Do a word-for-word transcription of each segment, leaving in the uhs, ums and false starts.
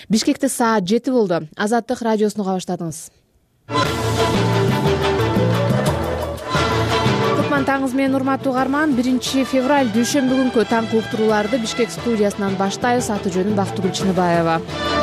Бишкекте саат жети болду. Азаттык радиосуну уга баштадыңыз. Кутман таңыңыз менен урматтуу угарман. биринчи февраль дүйшөмбү күнкү таңкы уктурууларды Бишкек студиясынан баштайбыз. Аты жөнүм Бактыгүл Чыныбаева.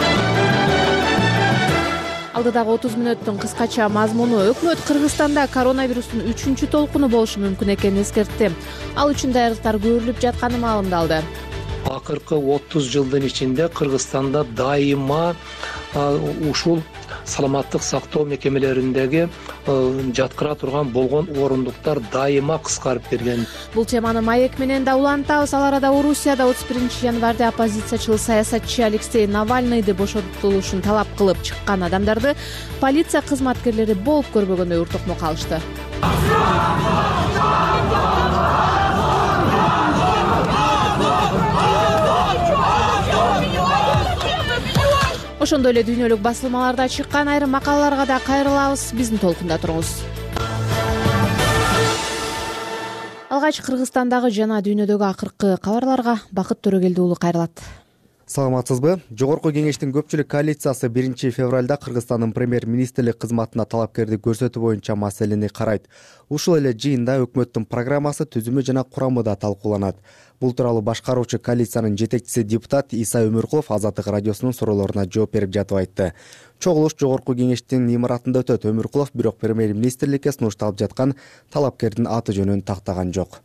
Алдыдагы отуз мүнөттүн кыскача мазмуну: өкмөт Кыргызстанда коронавирустун үчүнчү толкуну болушу мүмкүн экенин эскертти. Ал үчүн даярдыктар көрүлүп жатканы маалымдалды. Акыркы отуз жылдын ичинде Кыргызстанда дайыма ушул саламаттык сактоо мекемелериндеги жаткыра турган болгон орундуктар дайыма кыскарып келген. Бул теманы маек менен да улантабыз. Ал арада Орусияда отуз биринчи январда оппозициячыл саясатчы Алексей Навальныйды бошотулушун талап кылып чыккан адамдарды полиция кызматкерлери болуп көрбөгөндөй уртукмок алышты. Ошондой эле дүйнөлүк басылмаларда чыккан айрым макалаларга да кайрылабыз. Биздин толкунда туруңуз. Алгач Кыргызстандагы жана дүйнөдөгү акыркы кабарларга Бакыт Төрөгелди уулу кайрылат. Саламатсызбы? Жогорку кеңештин көпчүлүк коалициясы биринчи февралда Кыргызстандын премьер-министрлик кызматына талапкерди көрсөтүү боюнча маселени карайт. Ушул эле жыйында өкмөттүн программасы, түзүмү жана курамы да талкууланат. Бул тууралуу башкаруучу коалициянын жетекчиси депутат Иса Өмүркулов Азаттык радиосунун суроолоруна жооп берип жатып айтты. Чогулуш жогорку кеңештин имаратында өтөт. Өмүркулов бирок премьер-министрликке сунушталып жаткан талапкердин аты жөнүн тактаган жок.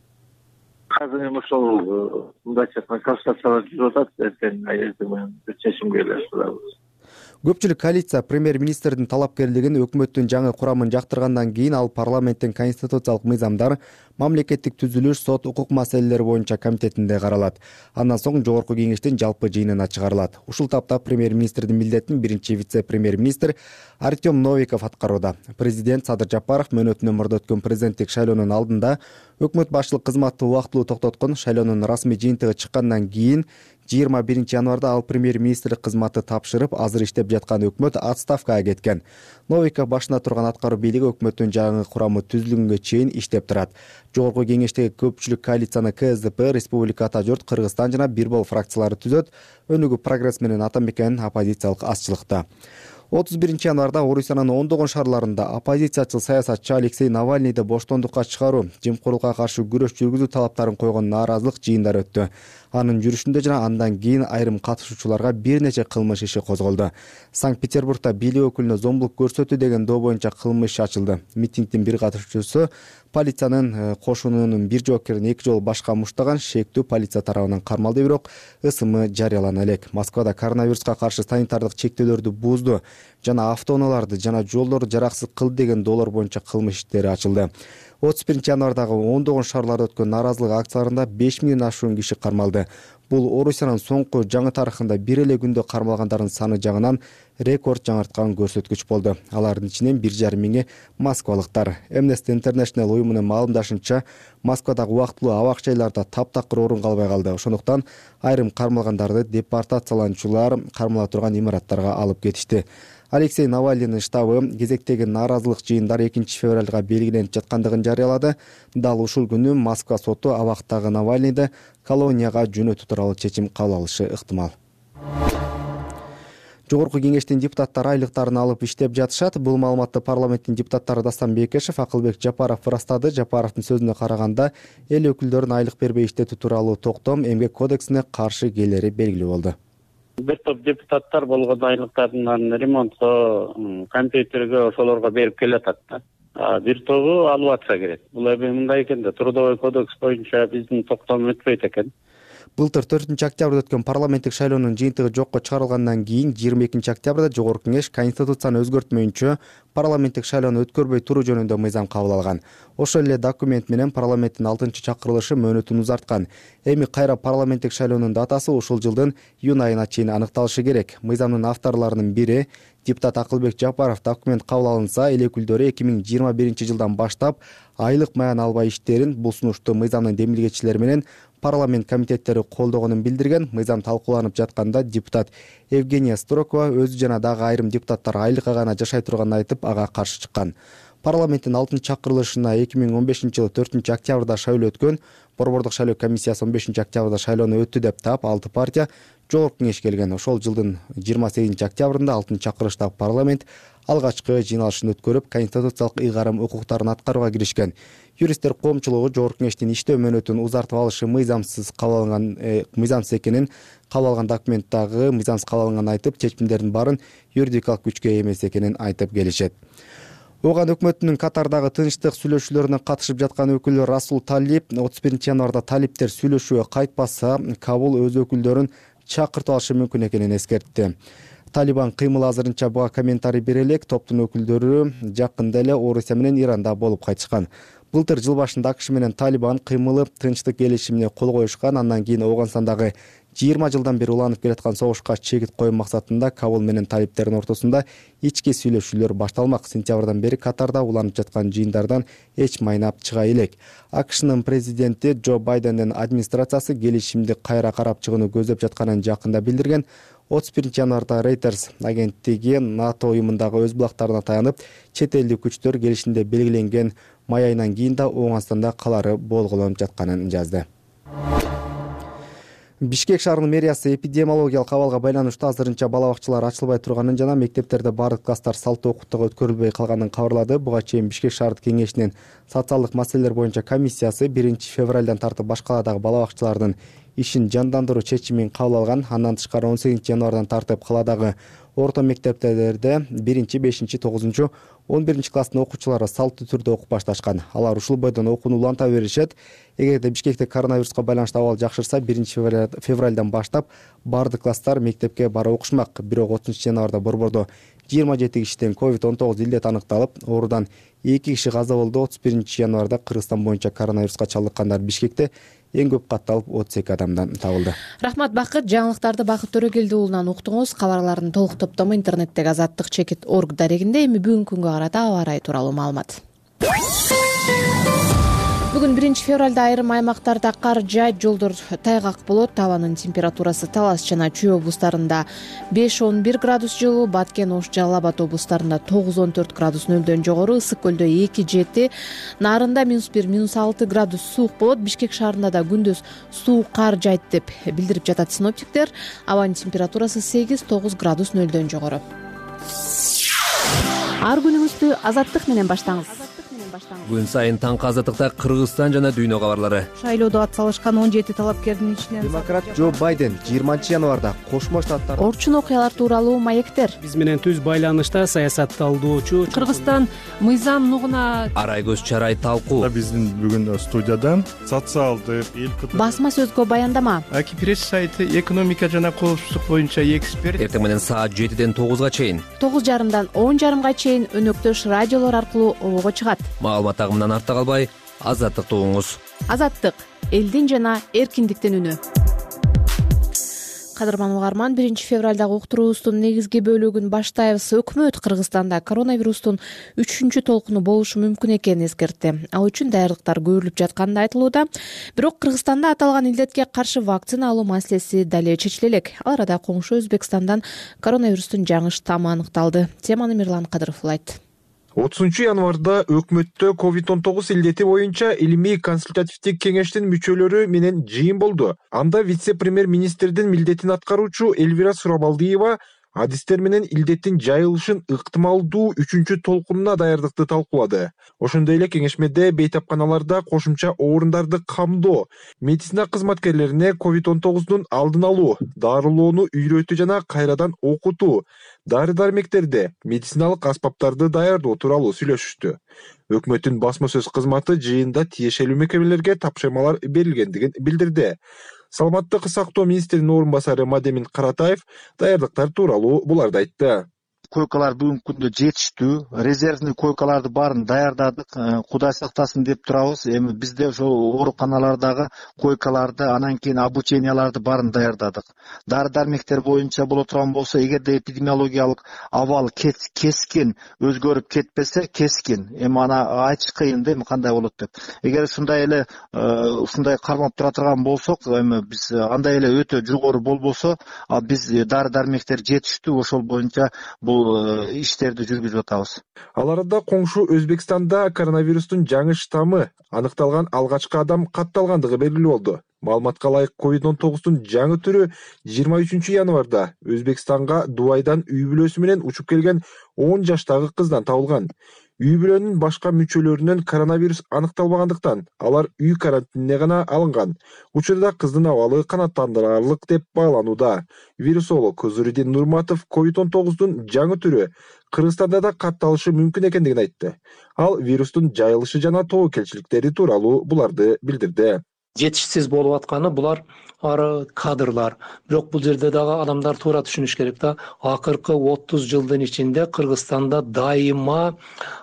Азыр эми ошол мындайча айтканда консультациялар жүрүп атат. Эртең айырды менен бир чечимге келишебиз. Көпчүлүк коалиция премьер-министрдин талапкерлигин, өкмөттүн жаңы курамын жактыргандан кийин ал парламенттин конституциялык мыйзамдар, мамлекеттик түзүлүш, сот, укук маселелери боюнча комитетинде каралат. Андан соң жогорку кеңештин жалпы жыйынына чыгарылат. Ушул тапта премьер-министрдин милдетин биринчи вице-премьер-министр Артем Новиков аткарууда. Президент Садыр Жапаров мөөнөтүнөн мурда өткөн президенттик шайлоонун алдында өкмөт башчылык кызматты убактылуу токтоткон. Шайлоонун расмий жыйынтыгы чыккандан кийин жыйырма биринчи январда ал премьер-министрлик кызматты тапшырып, азыр иштеп жаткан өкмөт отставкага кеткен. Новиков башында турган аткаруу бийлиги өкмөттүн жаңы курамы түзүлгөнгө чейин иштеп турат. Жогорку кеңештеги көпчүлүк коалицияны КСДП, Республика Ата журт, Кыргызстан жана Бир Бол фракциялары түзөт. Өнүгүү Прогресс менен Атамекен оппозициялык азчылыкта. отуз биринчи январда Орусиянын ондогон шаарларында оппозициячыл саясатчы Алексей Навальныйды боштондукка чыгаруу, жемкорлукка каршы күрөш жүргүзүү талаптарын койгон нааразылык жыйындары өттү. Анын жүрүшүндө жана андан кийин айрым катышуучуларга бир нече кылмыш иши козголду. Санкт-Петербургда бийлик өкүлүнө зомбулук көрсөтүү деген доо боюнча кылмыш иши ачылды. Митингдин бир катышуучусу полициянын кошунунун бир жоокерин эки жолу башка муштаган, шектүү полиция тарабынан кармалды, бирок ысымы жарыялана элек. Москвада коронавируска каршы санитардык чектөөлөрдү бузду жана автоунааларды жана жолдорду жараксыз кылды деген доолор боюнча кылмыш иштери ачылды. отуз биринчи январдагы ондогон шаарларда өткөн нааразылык акцияларында беш миңден ашуун киши кармалды. Бул Орусиянын соңку жаңы тарыхында бир эле күндө кармалгандардын саны жагынан рекорд жаңырткан көрсөткүч болду. Алардын ичинен бир жарым миңи москвалыктар. Amnesty International уюмунун маалымдашынча, Москвадагы убактылуу абак жайларда таптакыр орун калбай калды. Ошондуктан айрым кармалгандарды депортацияланчулар кармала турган имараттарга алып кетишти. Алексей Навальныйдын штабы кезектеги нааразылык жыйындар экинчи февралга белгиленип жаткандыгын жарыялады. Дал ушул күнү Москва соту абактагы Навальныйды колонияга жөнөтүү тууралуу чечим кабыл алышы ыктымал. Жогорку кеңештин депутаттары айлыктарын алып иштеп жатышат. Бул маалыматты парламенттин депутаттары Дастан Бекешев, Акылбек Жапаров ырастады. Жапаровдун сөзүнө караганда, эл өкүлдөрүнүн айлык бербей иштетүү тууралуу токтом эмгек кодексине каршы келери белгилүү болду. Бир топ депутаттар болгон айлыктарын ремонтко, компьютерге, ошолорго берип келатат да. Бир тобу алып атса керек. Бул эми мындай экен да, трудовой кодекс боюнча биздин токтом өтпөйт экен. Былтыр төртүнчү октябрда өткөн парламенттик шайлоонун жыйынтыгы жокко чыгарылгандан кийин жыйырма экинчи октябрда жогорку кеңеш конституцияны өзгөртмөйүнчө парламенттик шайлоону өткөрбөй туруу жөнүндө мыйзам кабыл алган. Ошол эле документ менен парламенттин алтынчы чакырылышы мөөнөтүн узарткан. Эми кайра парламенттик шайлоонун датасы ушул жылдын июнь айына чейин аныкталышы керек. Мыйзамдын авторлорунун бири депутат Акылбек Жапаров, документ кабыл алынса, эл өкүлдөрү эки миң жыйырма биринчи жылдан баштап айлык маян албай иштээрин бул сунушту мыйзамдын демилгечилери менен парламент комитеттери колдогонун билдирген. Мыйзам талкууланып жатканда депутат Евгения Строкова өзү жана дагы айрым депутаттар айлыкка гана жашай турганын айтып, ага каршы чыккан. Парламенттин алтынчы чакырылышына эки миң он бешинчи жылы төртүнчү октябрда шайлоо өткөн. Борбордук шайлоо комиссиясы он бешинчи октябрда шайлоону өттү деп таап, алты партия жогорку кеңешке келген. Ошол жылдын жыйырма сегизинчи октябрында алтынчы чакырылыштагы парламент алгачкы жыйналышын өткөрүп, конституциялык ыйгарым укуктарын аткарууга киришкен. Юристтер коомчулугу жогорку кеңештин иштөө мөөнөтүн узартып алышы мыйзамсыз кабыл алынган, мыйзамсыз экенин, кабыл алган документтагы мыйзамсыз кабыл алынганын айтып, чечимдердин баарын юридикалык күчкө ээ эмес экенин айтып келишет. Оған өкмөттүнүн Катардагы тынчтык сүйлөшүүлөрүнө катышып жаткан өкүлү Расул Талип отуз биринчи январда талиптер сүйлөшүүгө кайтпаса, Кабул өз өкүлдөрүн чакыртып алышы мүмкүн экенин эскертти. Талибан кыймылы азырынча буга комментарий бере элек. Топтун өкүлдөрү жакында эле Орусия менен Иранда болуп кайтышкан. Былтыр жыл башында АКШ менен Талибан кыймылы тынчтык келишимине кол коюшкан. Андан кийин Ооганстандагы жыйырма жылдан бери уланып келаткан согушка чегит коюу максатында Кабул менен талиптердин ортосунда ички сүйлөшүүлөр башталмак. Сентябрдан бери Катарда уланып жаткан жыйындардан эч майнап чыга элек. АКШнын президенти Джо Байдендин администрациясы келишимди кайра карап чыгууну көздөп жатканын жакында билдирген. отуз биринчи январда Reuters агенттиги НАТО уюмундагы өз булактарына таянып, чет элдик күчтөр келишимде белгиленген май айынан кийин да Ооганстанда калары болголонуп жатканын жазды. Бишкек шаарынын мэриясы эпидемиологиялык абалга байланыштуу азырынча бала бакчалар ачылбай турганын жана мектептерде баардык класстар салттуу окуттууга өткөрүлбөй калганын кабарлады. Буга чейин Бишкек шаардык кеңешинин социалдык маселелер боюнча комиссиясы биринчи февралдан тартып башка каладагы бала бакчалардын ишин жандандыруу чечимин кабыл алган. Андан тышкары он сегизинчи январдан тартып каладагы орто мектептерде биринчи, бешинчи, тогузунчу, он биринчи класстын окуучулары салттуу түрдө окуп башташкан. Алар ушул бойдон окууну уланта беришет. Эгерде Бишкекте коронавируска байланыштуу абал жакшырса, биринчи февралдан баштап баардык класстар мектепке бара окушмак. Бирок отузунчу январда борбордо жыйырма жети кишиден ковид он тогуз илдет аныкталып, оорудан эки киши каза болду. отуз биринчи январда Кыргызстан боюнча коронавируска чалдыккандар Бишкекте эң көп катталып отуз эки адамдан табылды. Рахмат Бакыт. Жаңылыктарды Бакыт Төрөгелди уулунан уктуңуз. Кабарлардын толук топтому интернеттеги азаттык чекит точка орг дарегинде. Эми бүгүнкү күнгө карата аба ырайы тууралуу маалымат. Бүгүн биринчи февралда айрым аймактарда кар жаайт, жолдор тайгак болот. Табанын температурасы Талас жана Чүй облустарында беш он бир градус жылуу, Баткен, Ош, Жалал Абад облустарында тогуз он төрт градус нөлдөн жогору, Ысык көлдө эки жети, Нарында минус бир, минус алты градус суук болот. Бишкек шаарында да күндүз суук кар жаайт деп билдирип жатат синоптиктер. Абанын температурасы сегиз тогуз градус нөлдөн жогору. Ар күнүңүздү азаттык менен баштаңыз. Күн сайын таңкы азаттыкта Кыргызстан жана дүйнө кабарлары. Шайлоодо ат салышкан он жети талапкердин ичинен Демократ Джо Байден жыйырманчы январда Кошмо Штаттар Орчун окуялар тууралуу маектер. Биз менен түз байланышта саясатталдоочу Кыргызстан мыйзам нугуна Арай көз чарай талкуу. Биздин бүгүн студияда социалдык эл Басма сөзгө баяндама. Аки пресс сайты экономика жана коопсуздук боюнча эксперт. Эртең менен саат жетиден тогузга чейин. тогуз жарымдан он жарымга чейин өнөктөш радиолор аркылуу обого чыгат. Маалымат агымынан артта калбай, азаттыкты угуңуз. Азаттык — элдин жана эркиндиктин үнү. Кадырман угарман, биринчи февралдагы уктуруубуздун негизги бөлүгүн баштайбыз. Өкмөт Кыргызстанда коронавирустун үчүнчү толкуну болушу мүмкүн экенин эскертти. Ал үчүн даярдыктар көрүлүп жатканы айтылууда. Бирок Кыргызстанда аталган илдетке каршы вакцина алуу маселеси дале чечиле элек. Ал арада коңшу Өзбекстандан коронавирустун жаңы штаммы аныкталды. Теманы Мирлан Кадыров улайт. отузунчу январда өкмөттө ковид он тогуз илдети боюнча илимий консультативдик кеңештин мүчөлөрү менен жыйын болду. Анда вице-премьер-министрдин милдетин аткаруучу Эльвира Сурабалдиева адистер менен илдеттин жайылышын ыктымалдуу үчүнчү толкунуна даярдыкты талкуулады. Ошондой эле кеңешмеде бейтапканаларда кошумча орундарды камдоо, медицина кызматкерлерине ковид он тогуздун алдын алуу, дарылоону үйрөтүү жана кайрадан окутуу, дары-дармектерди, медициналык аспаптарды даярдоо тууралуу сүйлөшүштү. Өкмөттүн басма сөз кызматы жыйында тиешелүү мекемелерге тапшырмалар берилгендигин билдирди. Саламаттык сактоо министринин орун басары Мадемин Каратаев даярдыктар тууралуу буларды айтты. Койкалар бүгүнкү күндө жетиштүү, резервный койкаларды баарын даярдадык, Кудай сактасын деп турабыз. Эми бизде ошо ооруканалардагы койкаларды, анан кийин обученияларды баарын даярдадык. Дары-дармектер боюнча боло турган болсо, эгерде эпидемиологиялык абал кескин өзгөрүп кетпесе, кескин. Эми аны айтыш кыйын да, эми кандай болот деп. Эгер ушундай эле ушундай кармап тура турган болсок, эми биз андай эле өтө жогору болбосо, биз дары-дармектер жетиштүү, ошол боюнча бул бул иштерди жүргүзүп атабыз. Ал арада коңшу Өзбекстанда коронавирустун жаңы штаммы аныкталган алгачкы адам катталгандыгы белгилүү болду. Маалыматка ылайык ковид он тогуздун жаңы түрү жыйырма үчүнчү январда Өзбекстанга Дубайдан үй бүлөсү менен учуп келген он жаштагы кыздан табылган. Үй бүлөнүн башка мүчөлөрүнөн коронавирус аныкталбагандыктан алар үй карантинине гана алынган. Учурда кыздын абалы канааттандырарлык деп бааланууда. Вирусолог Зуридин Нурматов ковид он тогуздун жаңы түрү Кыргызстанда да катталышы мүмкүн экендигин айтты. Ал вирустун жайылышы жана тобокелчиликтери тууралуу буларды билдирди. Жетишсиз болуп атканы булар ары кадрлар. Бирок бул жерде дагы адамдар туура түшүнүш керек да. Акыркы отуз жылдын ичинде Кыргызстанда дайыма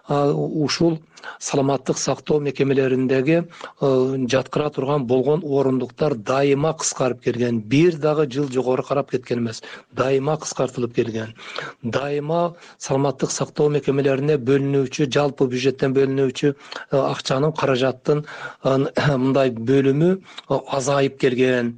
ушул саламаттык сактоо мекемелериндеги жаткыра турган болгон орундуктар дайыма кыскарып келген. Бир дагы жыл жогору карап кеткен эмес. Дайыма кыскартылып келген. Дайыма саламаттык сактоо мекемелерине бөлүнүүчү, жалпы бюджеттен бөлүнүүчү акчанын, каражаттын мындай бөлүмү азайып келген.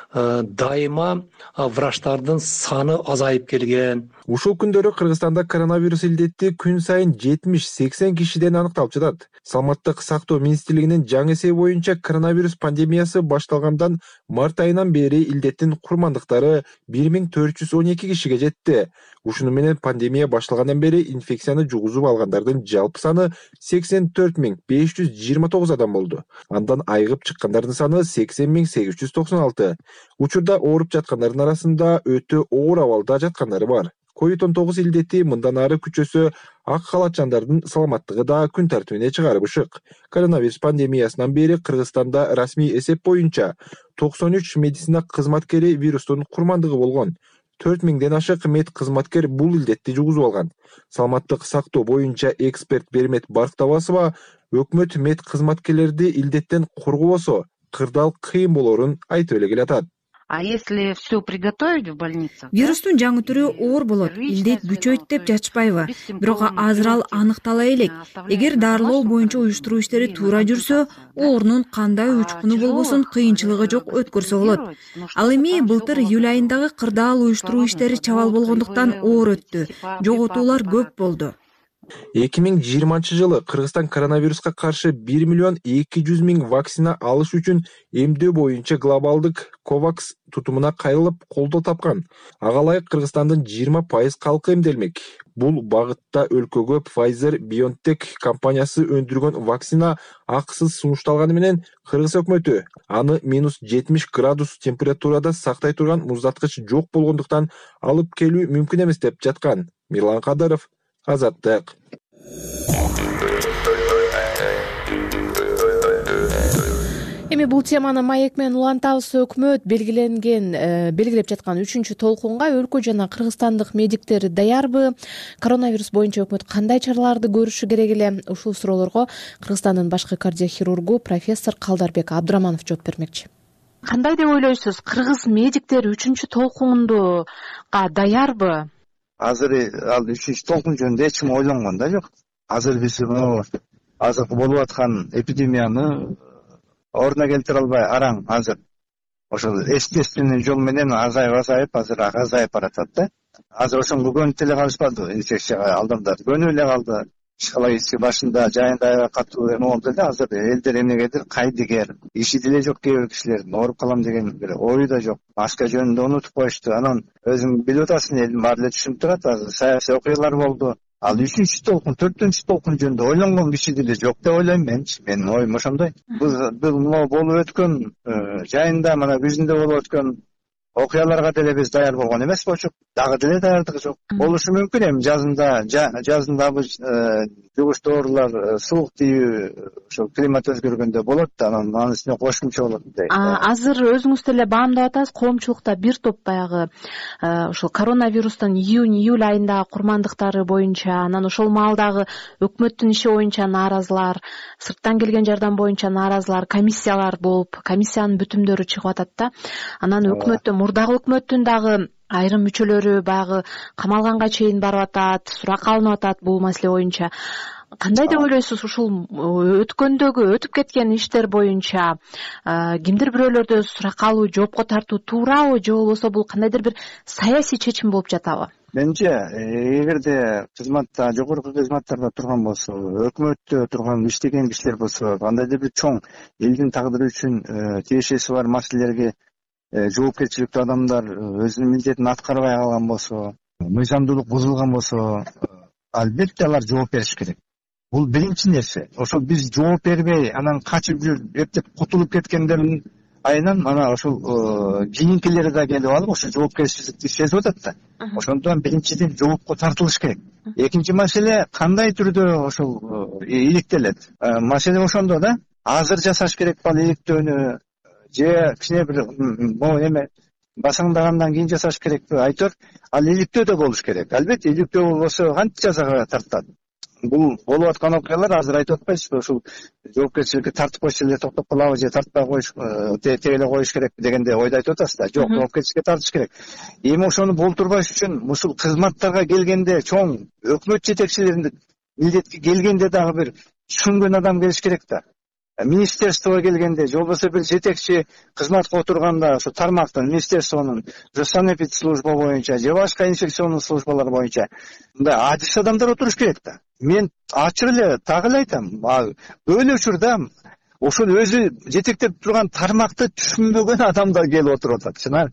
Дайыма врачтардын саны азайып келген. Ушул күндөрү Кыргызстанда коронавирус илдети күн сайын жетимиш сексен кишиден аныкталып жатат. Саламаттык сактоо министрлигинин жаңы эсеби боюнча коронавирус пандемиясы башталгандан март айынан бери илдеттин курмандыктары бир миң төрт жүз он эки кишиге жетти. Ушуну менен пандемия башталгандан бери инфекцияны жугузуп алгандардын жалпы саны сексен төрт миң беш жүз жыйырма тогуз адам болду. Андан айыгып чыккандардын саны сексен миң сегиз жүз токсон алты. Учурда ооруп жаткандардын арасында өтө оор абалда жаткандары бар. ковид он тогуз илдети мындан ары күчөсө ак халатчандардын саламаттыгы да күн тартибине чыгарып ышык. Коронавирус пандемиясынан бери Кыргызстанда расмий эсеп боюнча токсон үч медицина кызматкери вирустун курмандыгы болгон. төрт миңден ашык мед кызматкер бул илдетти жугузуп алган. Саламаттык сактоо боюнча эксперт Бермет Барктабасова өкмөт мед кызматкерлерди илдеттен коргобосо кырдаал кыйын болорун айтып эле келатат. А если все приготовить в больницах? Вирустун жаңы түрү оор болот. Илдет күчөйт деп жатышпайбы? Бирок азыр ал аныктала элек. Эгер дарылоо боюнча уюштуруу иштери туура жүрсө, оорунун кандай учкуну болбосун кыйынчылыгы жок өткөрсө болот. Ал эми былтыр июль айындагы кырдаал уюштуруу иштери чабал болгондуктан оор өттү. Жоготуулар көп болду. эки миң жыйырманчы жылы Кыргызстан коронавируска каршы бир миллион эки жүз миң вакцина алыш үчүн эмдөө боюнча глобалдык ковакс тутумуна кайрылып колдоо тапкан. Ага ылайык Кыргызстандын жыйырма пайыз калкы эмделмек. Бул багытта өлкөгө Pfizer-BioNTech компаниясы өндүргөн вакцина акысыз сунушталганы менен Кыргыз өкмөтү аны минус жетимиш градус температурада сактай турган муздаткыч жок болгондуктан алып келүү мүмкүн эмес деп жаткан. Мирлан Кадыров, Азаттык. Эми бул теманы маек менен улантабыз. Өкмөт белгиленген белгилеп жаткан үчүнчү толкунга өлкө жана кыргызстандык медиктер даярбы? Коронавирус боюнча өкмөт кандай чараларды көрүшү керек эле? Ушул суроолорго Кыргызстандын башкы кардиохирургу профессор Калдарбек Абдыраманов жооп бермекчи. Кандай деп ойлойсуз? Кыргыз медиктер үчүнчү толкундуга даярбы? Азыр ал үчүнчү толкун жөнүндө эч ким ойлонгон да жок. Азыр биз азыркы болуп аткан эпидемияны ордуна келтире албай араң азыр ошол естественный жол менен азайып азайып азыр азайып баратат да. Азыр ошонго көнүп эле калышпады инфекцияга адамдар. Көнүп эле калды. Психологически башында жайында катуу эме болду эле. Азыр элдер эмнегедир кайдыгер. Иши деле жок кээ бир кишилердин. Ооруп калам деген бир ою да жок. Маска жөнүндө унутуп коюшту. Анан өзүң билип атасың, элдин баары эле түшүнүп турат. Азыр саясий окуялар болду. Ал үчүнчү толкун, төртүнчү толкун жөнүндө ойлонгон киши деле жок деп ойлойм менчи. Менин оюм ошондой. Бул могу болуп өткөн жайында мына күзүндө болуп өткөн окуяларга деле биз даяр болгон эмес болчук. Дагы деле даярдыгы жок. Болушу мүмкүн эми жазында жазында бул жугуш доорулар суук тийүү ошол климат өзгөргөндө болот да, анан анын үстүнө кошумча болот дейт. Азыр өзүңүз деле баамдап атасыз, коомчулукта бир топ баягы ошол коронавирустун июнь июль айындагы курмандыктары боюнча, анан ошол маалдагы өкмөттүн иши боюнча нааразылар, сырттан келген жардам боюнча нааразылар, комиссиялар болуп, комиссиянын бүтүмдөрү чыгып атат да. Анан өкмөттүн мурдагы өкмөттүн дагы айрым мүчөлөрү баягы камалганга чейин барып атат, сурак алынып атат бул маселе боюнча. Кандай деп ойлойсуз ушул өткөндөгү өтүп кеткен иштер боюнча кимдир бирөөлөрдө сурак алуу, жоопко тартуу туурабы же болбосо бул кандайдыр бир саясий чечим болуп жатабы? менимче эгерде кызматта жогорку кызматтарда турган болсо, өкмөттө турган иштеген кишилер болсо, кандайдыр бир чоң элдин тагдыры үчүн тиешеси бар маселелерге жоопкерчиликтүү адамдар өзүнүн милдетин аткарбай калган болсо, мыйзамдуулук бузулган болсо, албетте алар жооп бериш керек. Бул биринчи нерсе. Ошол биз жооп бербей, анан качып жүрүп, эптеп кутулуп кеткендердин айынан ана ошол кийинкилери да келип алып, ошо жоопкерчиликти сезип атат да. Ошондон биринчиден жоопко тартылыш керек. Экинчи маселе кандай түрдө ошол иликтелет? Маселе ошондо да, азыр жасаш керек балы иликтөөнү же кичине бир могу эме басаңдагандан кийин жасаш керекпи? Айтор, ал иликтөө да болуш керек. Албетте, иликтөө болбосо кантип жазага тартат? Бул болуп аткан окуялар азыр айтып атпайсызбы? Ушул жоопкерчиликке тартып койсо эле токтоп калабы же тартпай коюш, тегеле коюш керекпи дегенде ойду айтып атасыз да. Жок, жоопкерчиликке тартыш керек. Эми ошону болтурбаш үчүн ушул кызматтарга келгенде чоң өкмөт жетекчилеринин милдетке келгенде дагы бир түшүнгөн адам келиш керек да. Министерствого келгенде, же болбосо бир жетекчи кызматка отурганда, ошо тармактын, министерствонун, же санэпидслужба боюнча, же башка инфекционный службалар боюнча мындай адис адамдар отуруш керек да. Мен ачык эле так эле айтам, өлө учурда ошол өзү жетектеп турган тармакты түшүнбөгөн адамдар келип отуруп атат. Чынар,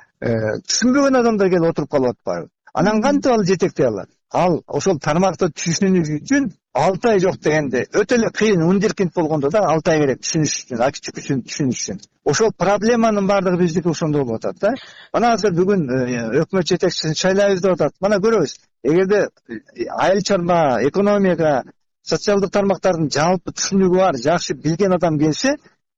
түшүнбөгөн адамдар келип отуруп калып атпайбы? Анан кантип ал жетектей алат? Ал ошол тармакты түшүнүш үчүн алты ай жок дегенде өтө эле кыйын, ундеркинд болгондо да алты ай керек түшүнүш үчүн, акча үчүн түшүнүш үчүн. Ошол проблеманын баардыгы биздики ошондо болуп атат да. Мына азыр бүгүн өкмөт жетекчисин шайлайбыз деп атат. Мына көрөбүз. Эгерде айыл чарба, экономияга, социалдык тармактардын жалпы түшүнүгү бар, жакшы билген адам келсе,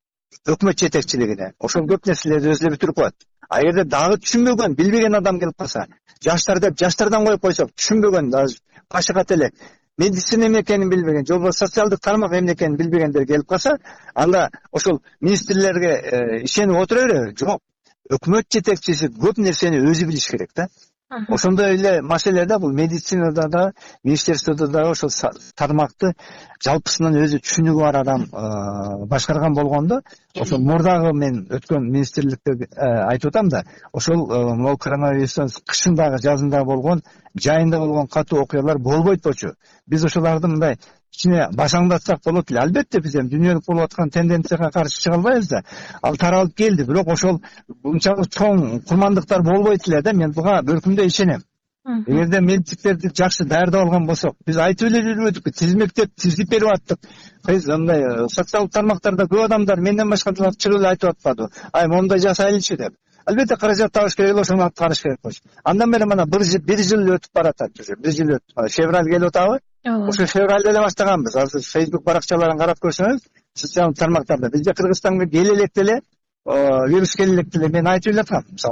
өкмөт жетекчилигине ошол көп нерселерди өзү эле бүтүрүп коет. А эгерде дагы түшүнбөгөн, билбеген адам келип калса, жаштар деп жаштардан коюп койсок, түшүнбөгөн, башыгат элек, медицина эмне экенин билбеген, же болбосо социалдык тармак эмне экенин билбегендер келип калса, анда ошол министрлерге ишенип отура береби? Жок. Өкмөт жетекчиси көп нерсени өзү билиш керек да. Ошондой эле маселе да, бул медицинада да, министерстводо да ошол тармакты жалпысынан өзү түшүнүгү бар адам башкарган болгондо, ошол мурдагы мен өткөн министрликте айтып атам да, ошол могу коронавирустан кышындагы, жазындагы болгон, жайында болгон катуу окуялар болбойт болчу. Биз ошоларды мындай кичине башаңдатсак болот эле. Албетте биз эми дүйнөлүк болуп аткан тенденцияга каршы чыга албайбыз да. Ал таралып келди, бирок ошол мынчалык чоң курмандыктар болбойт эле да. Мен буга бөлкүмдө ишенем. Эгерде медиктерди жакшы даярдап алган болсок, биз айтып эле жүрбөдүкпү, тизмектеп, тизип берип аттык. Биз мындай социалдык тармактарда көп адамдар менден башкалар чыгып эле айтып атпады. Ай, мондай жасайлычы деп. Албетте каражат табыш керек эле, ошону аткарыш керек болчу. Андан бери мына бир жыл өтүп баратат уже. бир жыл өтүп. Февраль келип атабы? Ошо февралда эле баштаганбыз. Азыр Facebook баракчаларын карап көрсөңүз, социалдык тармактарда бизде Кыргызстанга келелек деле, вирус келелек деле мен айтып эле аткам, мисалы.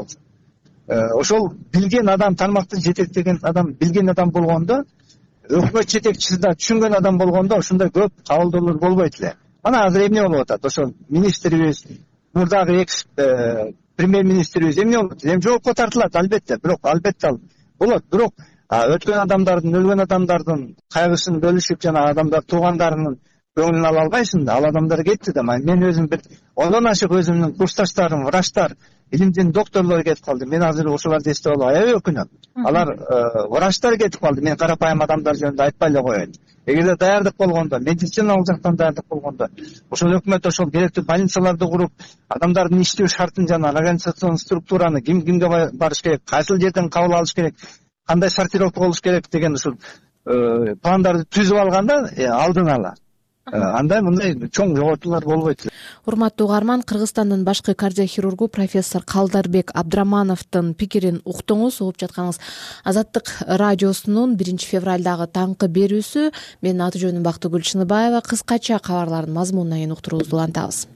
Ошол билген адам, тармакты жетектеген адам, билген адам болгондо, өкмөт жетекчиси да түшүнгөн адам болгондо, ошондой көп кабылдоолор болбойт эле. Ана азыр эмне болуп атат? Ошол министрибиз, мурдагы экс премьер-министрибиз эмне болуп атат? Эми жоопко тартылат, албетте, бирок албетте ал болот, бирок өткөн адамдардын, өлгөн адамдардын кайгысын бөлүшүп, жана адамдар туугандарынын көңүлүн ала албайсың да. Ал адамдар кетти да. Мен өзүм бир ондон ашык өзүмдүн курсташтарым, врачтар, илимдин докторлору кетип калды. Мен азыр ошолорду эстеп алып аябай өкүнөм. Алар врачтар кетип калды. Мен карапайым адамдар жөнүндө айтпай эле коеюн. Эгерде даярдык болгондо, медициналык жактан даярдык болгондо, ошол өкмөт ошол керектүү больницаларды куруп, адамдардын иштөө шартын жана организацион структураны ким кимге барыш керек, кайсыл жерден кабыл алыш керек, кандай сортировка болуш керек деген ушул пландарды түзүп алганда алдын ала андай мындай чоң жоготуулар болбойт. Урматтуу угарман, Кыргызстандын башкы кардиохирургу профессор Калдарбек Абдрамановдун пикирин уктуңуз. Угуп жатканыңыз Азаттык радиосунун биринчи февралдагы таңкы берүүсү. Менин аты жөнүм Бактыгүл Чыныбаева. Кыскача кабарлардын мазмунуна кийин уктуруубузду улантабыз.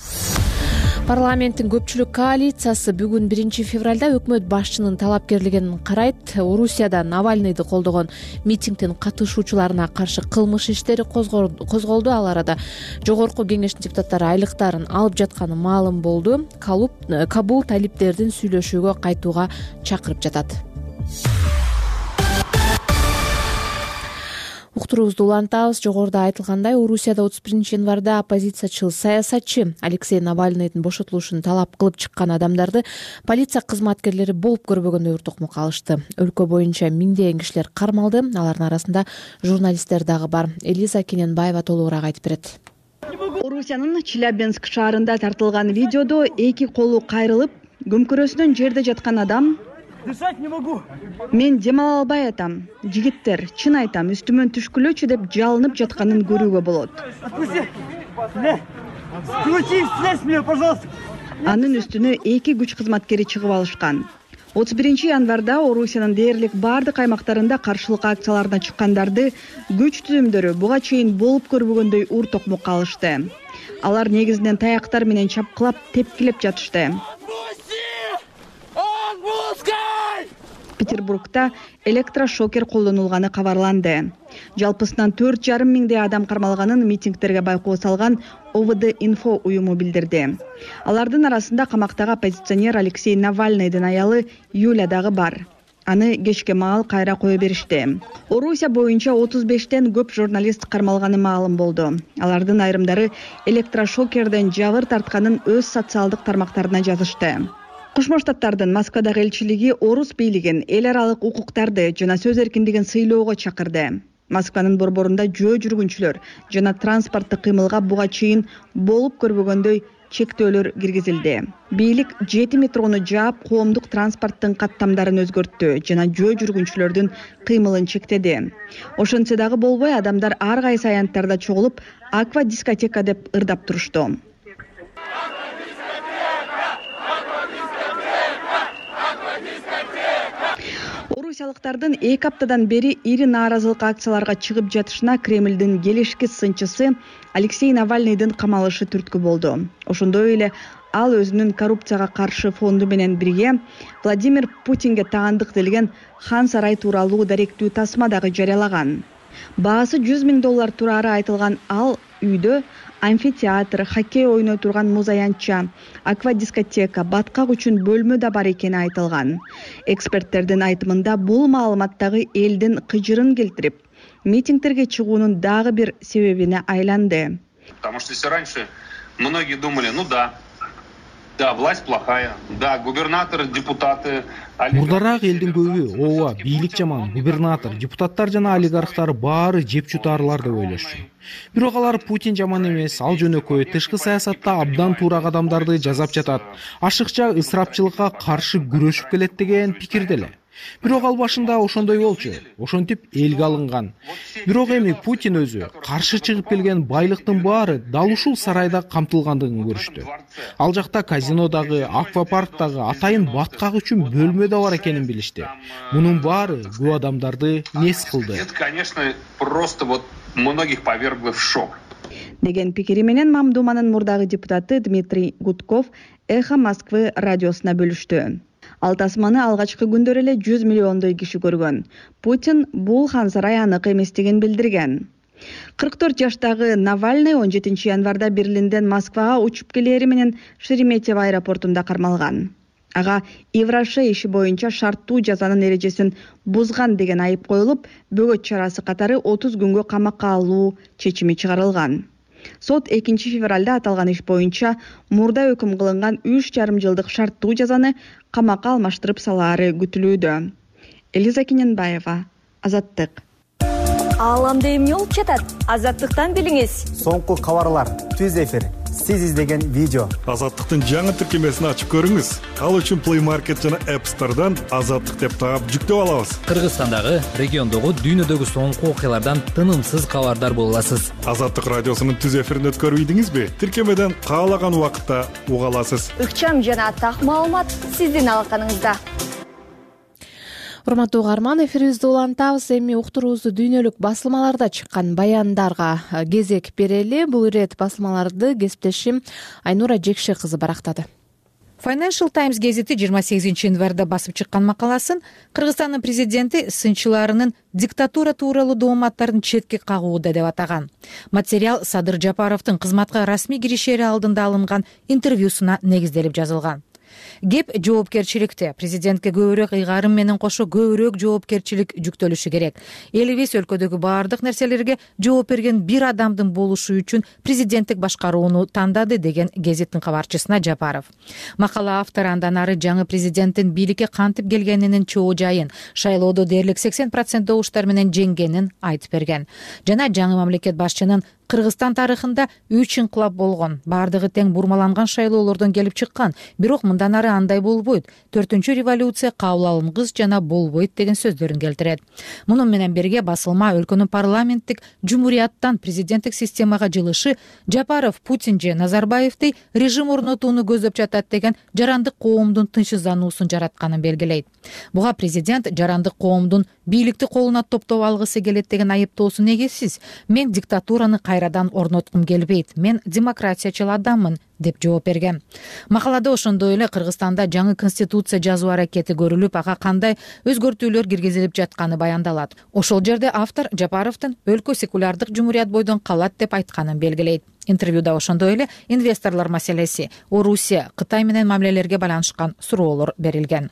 Парламенттин көпчүлүк коалициясы бүгүн биринчи февралда өкмөт башчынын талапкерлигин карайт. Орусияда Навальныйды колдогон митингдин катышуучуларына каршы кылмыш иштери козголду. Ал арада жогорку кеңештин депутаттары айлыктарын алып жатканы маалым болду. Кабул талиптердин сүйлөшүүгө кайтууга чакырып жатат. уктуруубузду улантабыз. Жогоруда айтылгандай, Орусияда отуз биринчи январда оппозициячыл саясатчы Алексей Навальныйдын бошотулушун талап кылып чыккан адамдарды полиция кызматкерлери болуп көрбөгөндөй ур токмокко алышты. Өлкө боюнча миңдеген кишилер кармалды. Алардын арасында журналисттер дагы бар. Элиза Кененбаева толугураак айтып берет. Орусиянын Челябинск шаарында тартылган видеодо эки колу кайрылып, көмкөрөсүнөн жерде жаткан адам дышать не могу. Мен демала албай атам. Жигиттер, чын айтам, үстүмөн түшкүлөчү деп жалынып жатканын көрүүгө болот. Отпусти. Включи, слезь меня, пожалуйста. Анын үстүнө эки күч кызматкери чыгып алышкан. отуз биринчи январда Орусиянын дээрлик бардык аймактарында каршылык акцияларына чыккандарды күч түзүмдөрү буга чейин болуп көрбөгөндөй ур токмокко алышты. Алар негизинен таяктар менен чапкылап, тепкилеп жатышты. Петербургда электрошокер колдонулганы кабарланды. Жалпысынан төрт жарым миңдей адам кармалганын митингтерге байкоо салган О В Д Инфо уюму билдирди. Алардын арасында камактагы оппозиционер Алексей Навальныйдын аялы Юля дагы бар. Аны кечке маал кайра кое беришти. Орусия боюнча отуз бештен көп журналист кармалганы маалым болду. Алардын айрымдары электрошокерден жабыр тартканын өз социалдык тармактарына жазышты. Кошмо Штаттардын Москвадагы элчилиги орус бийлигин эл аралык укуктарды жана сөз эркиндигин сыйлоого чакырды. Москванын борборунда жөө жүргүнчүлөр жана транспорттук кыймылга буга чейин болуп көрбөгөндөй чектөөлөр киргизилди. Бийлик жети метрону жаап, коомдук транспорттун каттамдарын өзгөрттү жана жөө жүргүнчүлөрдүн кыймылын чектеди. Ошентсе дагы болбой, адамдар ар кайсы аянттарда чогулуп, аква дискотека деп ырдап турушту. Орусиялыктардын эки аптадан бери ири нааразылык акцияларга чыгып жатышына Кремлдин келешки сынчысы Алексей Навальныйдын камалышы түрткү болду. Ошондой эле ал өзүнүн коррупцияга каршы фонду менен бирге Владимир Путинге таандык делген хан сарай тууралуу даректүү тасма дагы жарыялаган. Баасы жүз миң доллар турары айтылган ал үйдө амфитеатр, хоккей ойной турган муз аянтча, аквадискотека, баткак үчүн бөлмө да бар экени айтылган. Эксперттердин айтымында бул маалыматтагы элдин кыжырын келтирип, митингтерге чыгуунун дагы бир себебине айланды. Потому что если раньше многие думали, ну да, да, власть плохая, да, губернатор, депутаты. Мурдараак элдин көбү ооба бийлик жаман, губернатор, депутаттар жана олигархтар баары жеп жутаарлар деп ойлошчу. Бирок алар Путин жаман эмес, ал жөнөкөй тышкы саясатта абдан туура кадамдарды жасап жатат, ашыкча ысырапчылыкка каршы күрөшүп келет деген пикирде эле. Бирок ал башында ошондой болчу, ошентип элге алынган. Бирок эми Путин өзү каршы чыгып келген байлыктын баары дал ушул сарайда камтылгандыгын көрүштү. Ал жакта казинодагы, аквапарктагы, атайын баткак үчүн бөлмө да бар экенин билишти. Мунун баары көп адамдарды нес кылды. Это, конечно, просто вот многих повергло в шок. Деген пикири менен Мамдуманын мурдагы депутаты Дмитрий Гудков Эхо Москвы радиосуна бөлүштү. Ал тасманы алгачкы күндөр эле жүз миллиондой киши көргөн. Путин бул хан сарай аныкы эместигин билдирген. кырк төрт жаштагы Навальный он жетинчи январда Берлинден Москвага учуп келери менен Шереметьево аэропортунда кармалган. Ага Евроша иши боюнча шарттуу жазанын эрежесин бузган деген айып коюлуп, бөгөт чарасы катары отуз күнгө камакка алуу чечими чыгарылган. Сот экинчи февралда аталган иш боюнча мурда өкүм кылынган үч жарым жылдык шарттуу жазаны камакка алмаштырып салаары күтүлүүдө. Элиза Кененбаева, Азаттык. Ааламда эмне болуп жатат? Азаттыктан билиңиз. Соңку кабарлар, түз эфир, сиз издеген видео. Азаттыктын жаңы тиркемесин ачып көрүңүз. Ал үчүн Play Market жана App Store'дан Азаттык деп таап жүктөп алабыз. Кыргызстандагы, региондогу, дүйнөдөгү соңку окуялардан тынымсыз кабардар боло аласыз. Азаттык радиосунун түз эфирин өткөрүп ийдиңизби? Тиркемеден каалаган убакытта уга аласыз. Ыкчам жана так маалымат сиздин алаканыңызда. Урматтуу угарман, эфирибизди улантабыз. Эми уктуруубузду дүйнөлүк басылмаларда чыккан баяндарга кезек берели. Бул ирет басылмаларды кесиптешим Айнура Жекше кызы барактады. Financial Times гезити жыйырма сегизинчи январда басып чыккан макаласын Кыргызстандын президенти сынчыларынын диктатура тууралуу дооматтарын четке кагууда деп атаган. Материал Садыр Жапаровдун кызматка расмий киришери алдында алынган интервьюсуна негизделип жазылган. кеп жоопкерчиликте. Президентке көбүрөөк ыйгарым менен кошо көбүрөөк жоопкерчилик жүктөлүшү керек. Элибиз өлкөдөгү баардык нерселерге жооп берген бир адамдын болушу үчүн президенттик башкарууну тандады деген гезиттин кабарчысына Жапаров. Макала автору андан ары жаңы президенттин бийликке кантип келгенинин чоо жайын, шайлоодо дээрлик сексен процент добуштар менен жеңгенин айтып берген. Жана жаңы мамлекет башчынын Кыргызстан тарыхында үч инкылап болгон, бардыгы тең бурмаланган шайлоолордон келип чыккан, бирок мындан ары андай болбойт. Төртүнчү революция кабыл алынгыс жана болбойт деген сөздөрүн келтирет. Муну менен бирге басылма өлкөнүн парламенттик жумурияттан президенттик системага жылышы Жапаров Путин же Назарбаевди режим орнотууну көздөп жатат деген жарандык коомдун тынчсыздануусун жаратканын белгилейт. Буга президент жарандык коомдун бийликти колуна топтоп алгысы келет деген айыптоосу негизсиз. Мен диктатураны кайрадан орноткум келбейт, мен демократиячыл адаммын деп жооп берген. Макалада ошондой эле Кыргызстанда жаңы конституция жазуу аракети көрүлүп, ага кандай өзгөртүүлөр киргизилип жатканы баяндалат. Ошол жерде автор Жапаровдун өлкө секулярдык жумурият бойдон калат деп айтканын белгилейт. Интервьюда ошондой эле инвесторлор маселеси, Орусия, Кытай менен мамилелерге байланышкан суроолор берилген.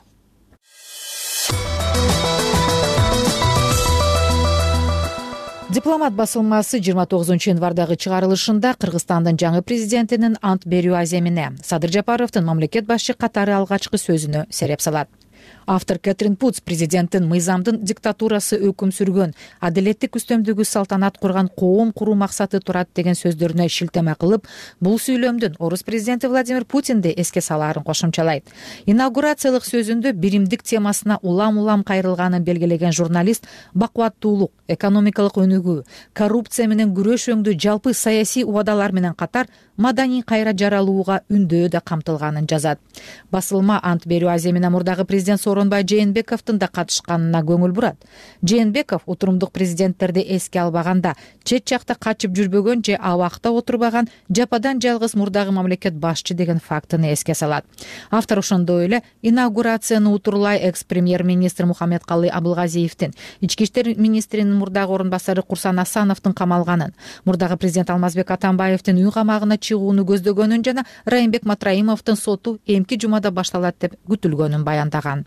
Дипломат басылмасы жыйырма тогузунчу январдагы чыгарылышында Кыргызстандын жаңы президентинин ант берүү аземине Садыр Жапаровдун мамлекет башчы катары алгачкы сөзүнө сереп салат. Автор Кэтрин Путс президенттин мыйзамдын диктатурасы өкүм сүргөн, адилеттик үстөмдүгү салтанат курган коом куруу максаты турат деген сөздөрүнө шилтеме кылып, бул сүйлөмдүн орус президенти Владимир Путинди эске салаарын кошумчалайт. Инаугурациялык сөзүндө биримдик темасына улам-улам кайрылганын белгилеген журналист бакубаттуулук, экономикалык өнүгүү, коррупция менен күрөш өңдүү жалпы саясий убадалар менен катар маданий кайра жаралууга үндөө да камтылганын жазат. Басылма ант берүү аземине мурдагы президент Сооронбай Жээнбековдун да катышканына көңүл бурат. Жээнбеков отурумдук президенттерди эске албаганда, чет жакта качып жүрбөгөн же абакта отурбаган жападан жалгыз мурдагы мамлекет башчы деген фактыны эске салат. Автор ошондой эле инаугурацияны утурлай экс-премьер-министр Мухаммедкалый Абылгазиевдин, ички иштер министринин мурдагы орун басары Курсан Асановдун камалганын, мурдагы президент Алмазбек Атамбаевдин үй камагына чыгууну көздөгөнүн жана Райымбек Матраимовдун соту эмки жумада башталат деп күтүлгөнүн баяндаган.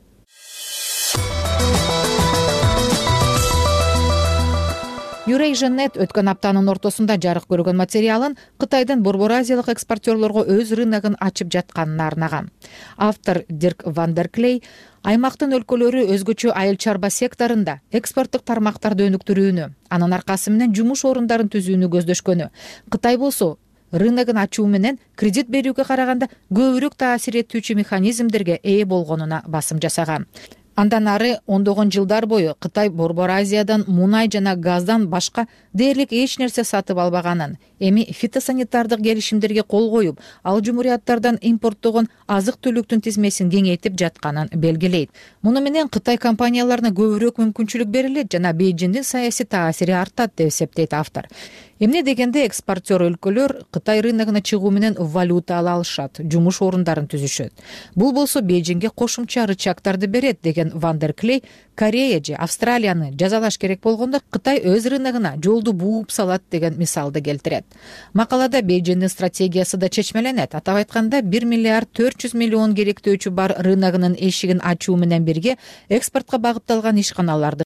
Eurasian.net өткөн аптанын ортосунда жарык көргөн материалын Кытайдын борбор азиялык экспортерлорго өз рыногун ачып жатканына арнаган. Автор Дирк Вандерклей аймактын өлкөлөрү өзгөчө айыл чарба секторунда экспорттук тармактарды өнүктүрүүнү, анын аркасы менен жумуш орундарын түзүүнү көздөшкөнү. Кытай болсо рыногун ачуу менен кредит берүүгө караганда көбүрөөк таасир этүүчү механизмдерге ээ болгонуна басым жасаган. Андан ары ондогон жылдар бою Кытай борбор Азиядан мунай жана газдан башка дээрлик эч нерсе сатып албаганын, эми фитосанитардык келишимдерге кол коюп, ал жумурияттардан импорттогон азык-түлүктүн тизмесин кеңейтип жатканын белгилейт. Муну менен Кытай компанияларына көбүрөөк мүмкүнчүлүк берилет жана Бейжиңдин саясий таасири артат деп эсептейт автор. Эмне дегенде экспортер өлкөлөр Кытай рыногуна чыгуу менен валюта ала алышат, жумуш орундарын түзүшөт. Бул болсо Бейжиңге кошумча рычагтарды берет деген Вандерклей, Корея же Австралияны жазалаш керек болгондо Кытай өз рыногуна жолду бууп салат деген мисалды келтирет. Макалада Бейжиңдин стратегиясы да чечмеленет. Атап айтканда бир миллиард төрт жүз миллион керектөөчү бар рыногунун эшигин ачуу менен бирге экспортко багытталган ишканаларды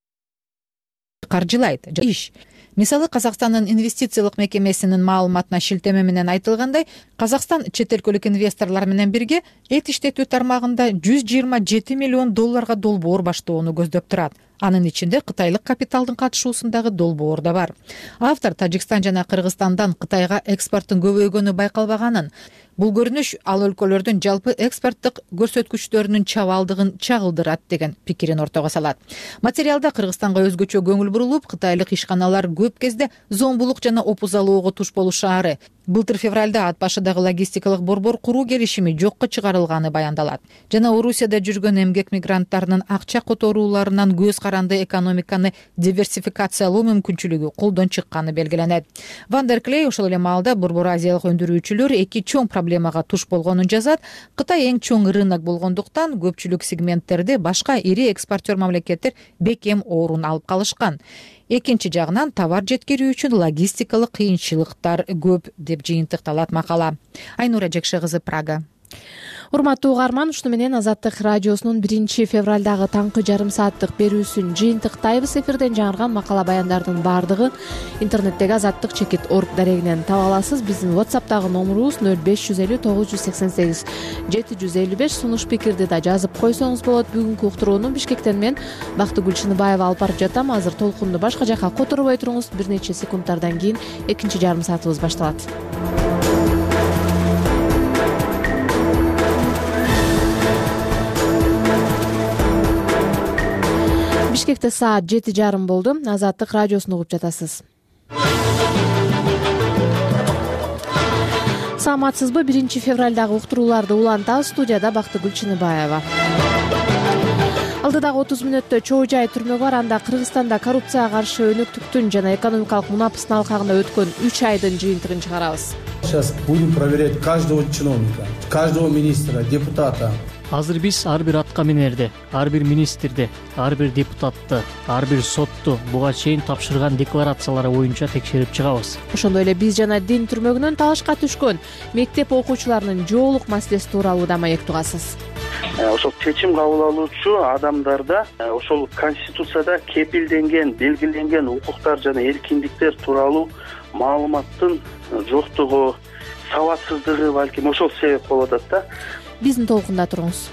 каржылайт. Иш Мисалы Казакстандын инвестициялык мекемесинин маалыматына шилтеме менен айтылгандай, Казакстан чет өлкөлүк инвесторлор менен бирге эт иштетүү тармагында жүз жыйырма жети миллион долларга долбоор баштоону көздөп турат. Анын ичинде кытайлык капиталдын катышуусундагы долбоор да бар. Автор Тажикстан жана Кыргызстандан Кытайга экспорттун көбөйгөнү байкалбаганын, бул көрүнүш ал өлкөлөрдүн жалпы экспорттук көрсөткүчтөрүнүн чабалдыгын чагылдырат деген пикирин ортого салат. Материалда Кыргызстанга өзгөчө көңүл бурулуп, кытайлык ишканалар көп кезде зомбулук жана опузалоого туш болушаары, былтыр февралда ат башыдагы логистикалык борбор куруу келишими жокко чыгарылганы баяндалат. Жана Орусияда жүргөн эмгек мигранттарынын акча которууларынан көз каранды экономиканы диверсификациялоо мүмкүнчүлүгү колдон чыкканы белгиленет. Вандерклей ошол эле маалда борбор азиялык өндүрүүчүлөр эки чоң проблемага туш болгонун жазат. Кытай эң чоң рынок болгондуктан көпчүлүк сегменттерде башка ири экспортер мамлекеттер бекем орун алып калышкан. Экинчи жагынан товар жеткирүү үчүн логистикалык кыйынчылыктар көп деп жыйынтыкталат макала. Айнура Жекше кызы, Прага. урматтуу угарман, ушуну менен Азаттык радиосунун биринчи февралдагы таңкы жарым сааттык берүүсүн жыйынтыктайбыз. Эфирден жаңырган макала баяндардын баардыгы интернеттеги азаттык чекит орг дарегинен таба аласыз. Биздин WhatsApp'тагы номурубуз нөл беш жүз элүү тогуз жүз сексен сегиз жети жүз элүү беш. Сунуш пикирди да жазып койсоңуз болот. Бүгүнкү уктурууну Бишкектен мен Бактыгүл Чыныбаева алып барып жатам. Азыр толкунду башка жака которбой туруңуз. Бир нече секундтардан кийин экинчи жарым саатыбыз башталат. Бишкекте саат жети жарым болду. Азаттык радиосун угуп жатасыз. Саламатсызбы? биринчи февралдагы уктурууларды улантабыз. Студияда Бактыгүл Чыныбаева. Алдыдагы отуз мүнөттө чоо жай түрмөгө бар. Анда Кыргызстанда коррупцияга каршы өнөктүктүн жана экономикалык мунапыстын алкагында өткөн үч айдын жыйынтыгын чыгарабыз. Сейчас будем проверять каждого чиновника, каждого министра, депутата. Азыр биз ар бир атка минерди, ар бир министрди, ар бир депутатты, ар бир сотту буга чейин тапшырган декларациялары боюнча текшерип чыгабыз. Ошондой эле биз жана дин түрмөгүнөн талашка түшкөн мектеп окуучуларынын жоолук маселеси тууралуу да маек тугасыз. Ошол чечим кабыл алуучу адамдарда ошол конституцияда кепилденген, белгиленген укуктар жана эркиндиктер тууралуу маалыматтын жоктугу, сабатсыздыгы балким ошол себеп болуп атат да. Биздин толкунда туруңуз.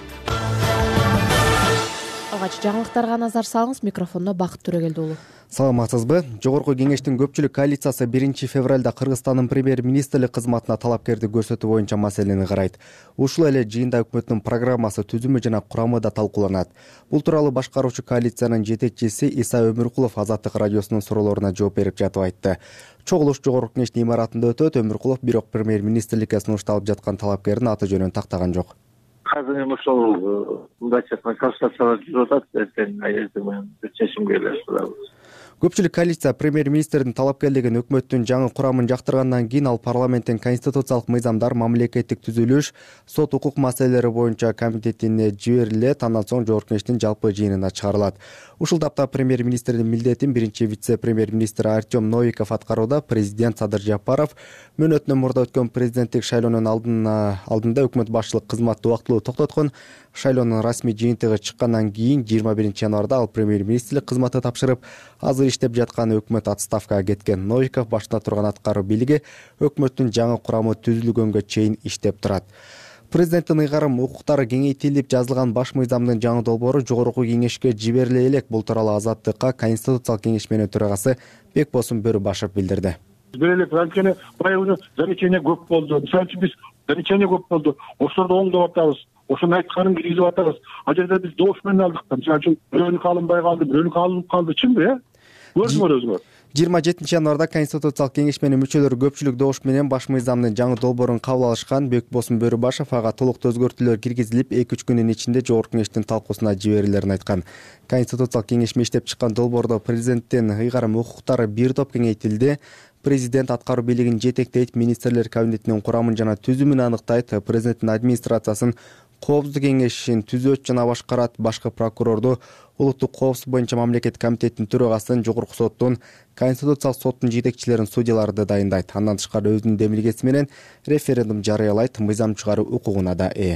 Алгач жаңылыктарга назар салыңыз. Микрофондо Бакыт Төрөгелди уулу. Саламатсызбы? Жогорку кеңештин көпчүлүк коалициясы биринчи февралда Кыргызстандын премьер-министрлик кызматына талапкерди көрсөтүү боюнча маселени карайт. Ушул эле жыйында өкмөттүн программасы, түзүмү жана курамы да талкууланат. Бул тууралуу башкаруучу коалициянын жетекчиси Иса Өмүркулов Азаттык радиосунун суроолоруна жооп берип жатып айтты. Чогулуш жогорку кеңештин имаратында өтөт. Өмүркулов бирок премьер-министрликке сунушталып жаткан талапкердин аты жөнүн тактаган жок. Азыр эми ошол мындайча айтканда консультациялар жүрүп атат. Эртең айырды менен бир чечимге келишебиз. Көпчүлүк коалиция премьер-министрдин талапкерлигин өкмөттүн жаңы курамын жактыргандан кийин ал парламенттин конституциялык мыйзамдар, мамлекеттик түзүлүш, сот укук маселелери боюнча комитетине жиберилет, андан соң жогорку кеңештин жалпы жыйынына чыгарылат. Ушул тапта премьер-министрдин милдетин биринчи вице-премьер-министр Артем Новиков аткарууда. Президент Садыр Жапаров мөөнөтүнөн мурда өткөн президенттик шайлоонун алдында өкмөт башчылык кызматты убактылуу токтоткон. Шайлоонун расмий жыйынтыгы чыккандан кийин жыйырма биринчи январда ал премьер-министрлик кызматы тапшырып, азыр иштеп жаткан өкмөт отставкага кеткен. Новиков башында турган аткаруу бийлиги өкмөттүн жаңы курамы түзүлгөнгө чейин иштеп турат. Президенттин ыйгарым укуктары кеңейтилип жазылган баш мыйзамдын жаңы долбоору жогорку кеңешке жибериле элек. Бул тууралуу Азаттыкка Конституциялык кеңешменин төрагасы Бекбосун Бөрүбашев билдирди. Берелек анткени баягы замечание көп болду. Мисалы үчүн биз замечание көп болду. Ошолорду оңдоп атабыз. Ошонун айтканын киргизип атабыз. Ал жерде биз добуш менен алдык. Мисалы үчүн бирөөнүкү алынбай калды, бирөөнүкү алынып калды. Чынбы, э? Көрдүңөр өзүңөр. жыйырма жетинчи январда Конституциялык кеңешменин мүчөлөрү көпчүлүк добуш менен баш мыйзамдын жаңы долбоорун кабыл алышкан. Бекбосун Бөрүбашев ага толуктуу өзгөртүүлөр киргизилип, эки үч күнүн ичинде жогорку кеңештин талкуусуна жиберилерин айткан. Конституциялык кеңешме иштеп чыккан долбоордо президенттин ыйгарым укуктары бир топ кеңейтилди. Президент аткаруу бийлигин жетектейт, министрлер кабинетинин курамын жана түзүмүн аныктайт, президенттин администрациясын коопсуздук кеңешин түзөт жана башкарат, башкы прокурорду, улуттук коопсуздук боюнча мамлекеттик комитеттин төрагасын, жогорку соттун, конституциялык соттун жетекчилерин, судьяларды дайындайт. Андан тышкары өзүнүн демилгеси менен референдум жарыялайт, мыйзам чыгаруу укугуна да ээ.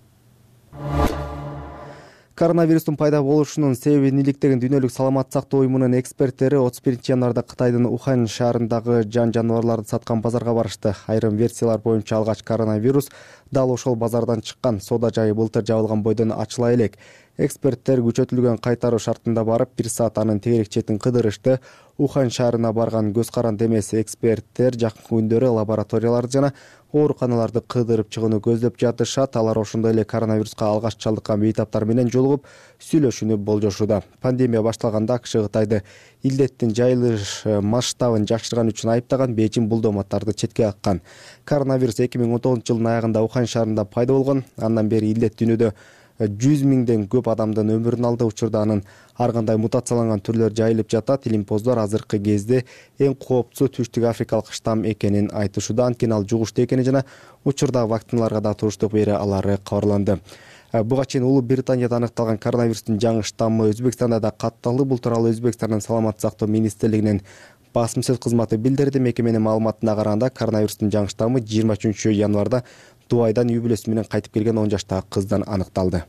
Коронавирустун пайда болушунун себебин иликтеген Дүйнөлүк саламаттык сактоо уюмунун эксперттери отуз биринчи январда Кытайдын Ухань шаарындагы жан жаныбарларды саткан базарга барышты. Айрым версиялар боюнча алгач коронавирус дал ошол базардан чыккан. Соода жайы былтыр жабылган бойдон ачыла элек. Эксперттер күчөтүлгөн кайтаруу шартында барып, бир саат анын тегерек четин кыдырышты. Ухань шаарына барган көз каранды эмес эксперттер жакынкы күндөрү лабораторияларды жана ооруканаларды кыдырып чыгууну көздөп жатышат. Алар ошондой эле коронавируска алгач чалдыккан бейтаптар менен жолугуп, сүйлөшүүнү болжошууда. Пандемия башталганда АКШ Кытайды илдеттин жайылыш масштабын жакшырган үчүн айыптаган, Бейжиң бул дооматтарды четке каккан. Коронавирус эки миң он тогузунчу жылдын аягында Ухань шаарында пайда болгон. Андан бери илдет дүйнөдө жүз миңден көп адамдын өмүрүн алды. Учурда анын ар кандай мутацияланган түрлөр жайылып жатат. Илимпоздор азыркы кезде эң кооптуу түштүк африкалык штамм экенин айтышууда. Анткени ал жугуштуу экени жана учурда вакциналарга да туруштук бере алары кабарланды. Буга чейин Улуу Британияда аныкталган коронавирустун жаңы штаммы Өзбекстанда да катталды. Бул тууралуу Өзбекстандын саламаттык сактоо министрлигинин басым сөз кызматы билдирди. Мекеменин маалыматына караганда, коронавирустун жаңы штаммы жыйырма үчүнчү январда Дубайдан үй бүлөсү менен кайтып келген он жаштагы кыздан аныкталды.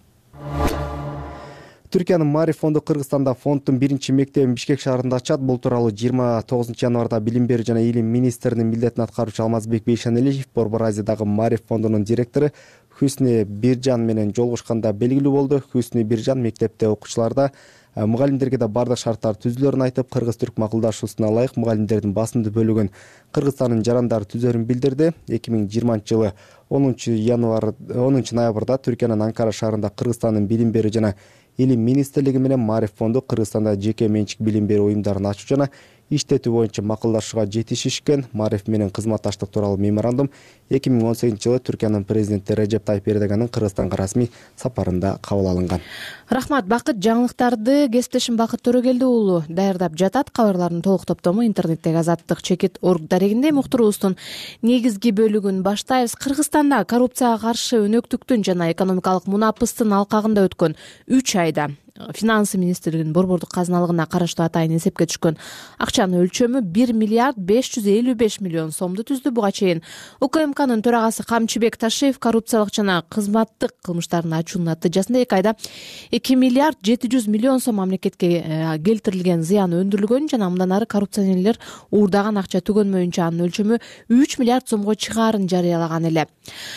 Түркиянын Мариф фонду Кыргызстанда фонддун биринчи мектебин Бишкек шаарында ачат. Бул тууралуу жыйырма тогузунчу январда билим берүү жана илим министринин милдетин аткаруучу Алмазбек Бейшаналиев Борбор Азиядагы Мариф фондунун директору Хүснү Биржан менен жолугушканда белгилүү болду. Хүснү Биржан мектепте окуучуларда мугалимдерге да бардык шарттар түзүлөрүн айтып, кыргыз-түрк макулдашуусуна ылайык мугалимдердин басымдуу бөлүгүн Кыргызстандын жарандары түзөрүн билдирди. эки миң жыйырманчы жылы онунчу январ онунчу ноябрда Түркиянын Анкара шаарында Кыргызстандын билим берүү жана илим министрлиги менен Мариф фонду Кыргызстанда жеке менчик билим берүү уюмдарын ачуу жана иштетүү боюнча макулдашууга жетишишкен. Мариф менен кызматташтык тууралуу меморандум эки миң он сегизинчи жылы Түркиянын президенти Режеп Тайип Эрдоганын Кыргызстанга расмий сапарында кабыл алынган. Рахмат. Бакыт жаңылыктарды кесиптешим Бакыт Төрөгелди уулу даярдап жатат. Кабарлардын толук топтому интернеттеги Азаттык чекит орг дарегинде. Муктуруубуздун негизги бөлүгүн баштайбыз. Кыргызстанда коррупцияга каршы өнөктүктүн жана экономикалык мунапыстын алкагында өткөн үч айда Финансы министрлигинин борбордук казыналыгына караштуу атайын эсепке түшкөн акчанын өлчөмү бир миллиард беш жүз элүү беш миллион сомду түздү. Буга чейин УКМКнын төрагасы Камчыбек Ташиев коррупциялык жана кызматтык кылмыштардын ачуунун натыйжасында эки айда эки миллиард жети жүз миллион сом мамлекетке келтирилген зыян өндүрүлгөнүн жана мындан ары коррупционерлер уурдаган акча түгөнмөйүнчө анын өлчөмү үч миллиард сомго чыгаарын жарыялаган эле.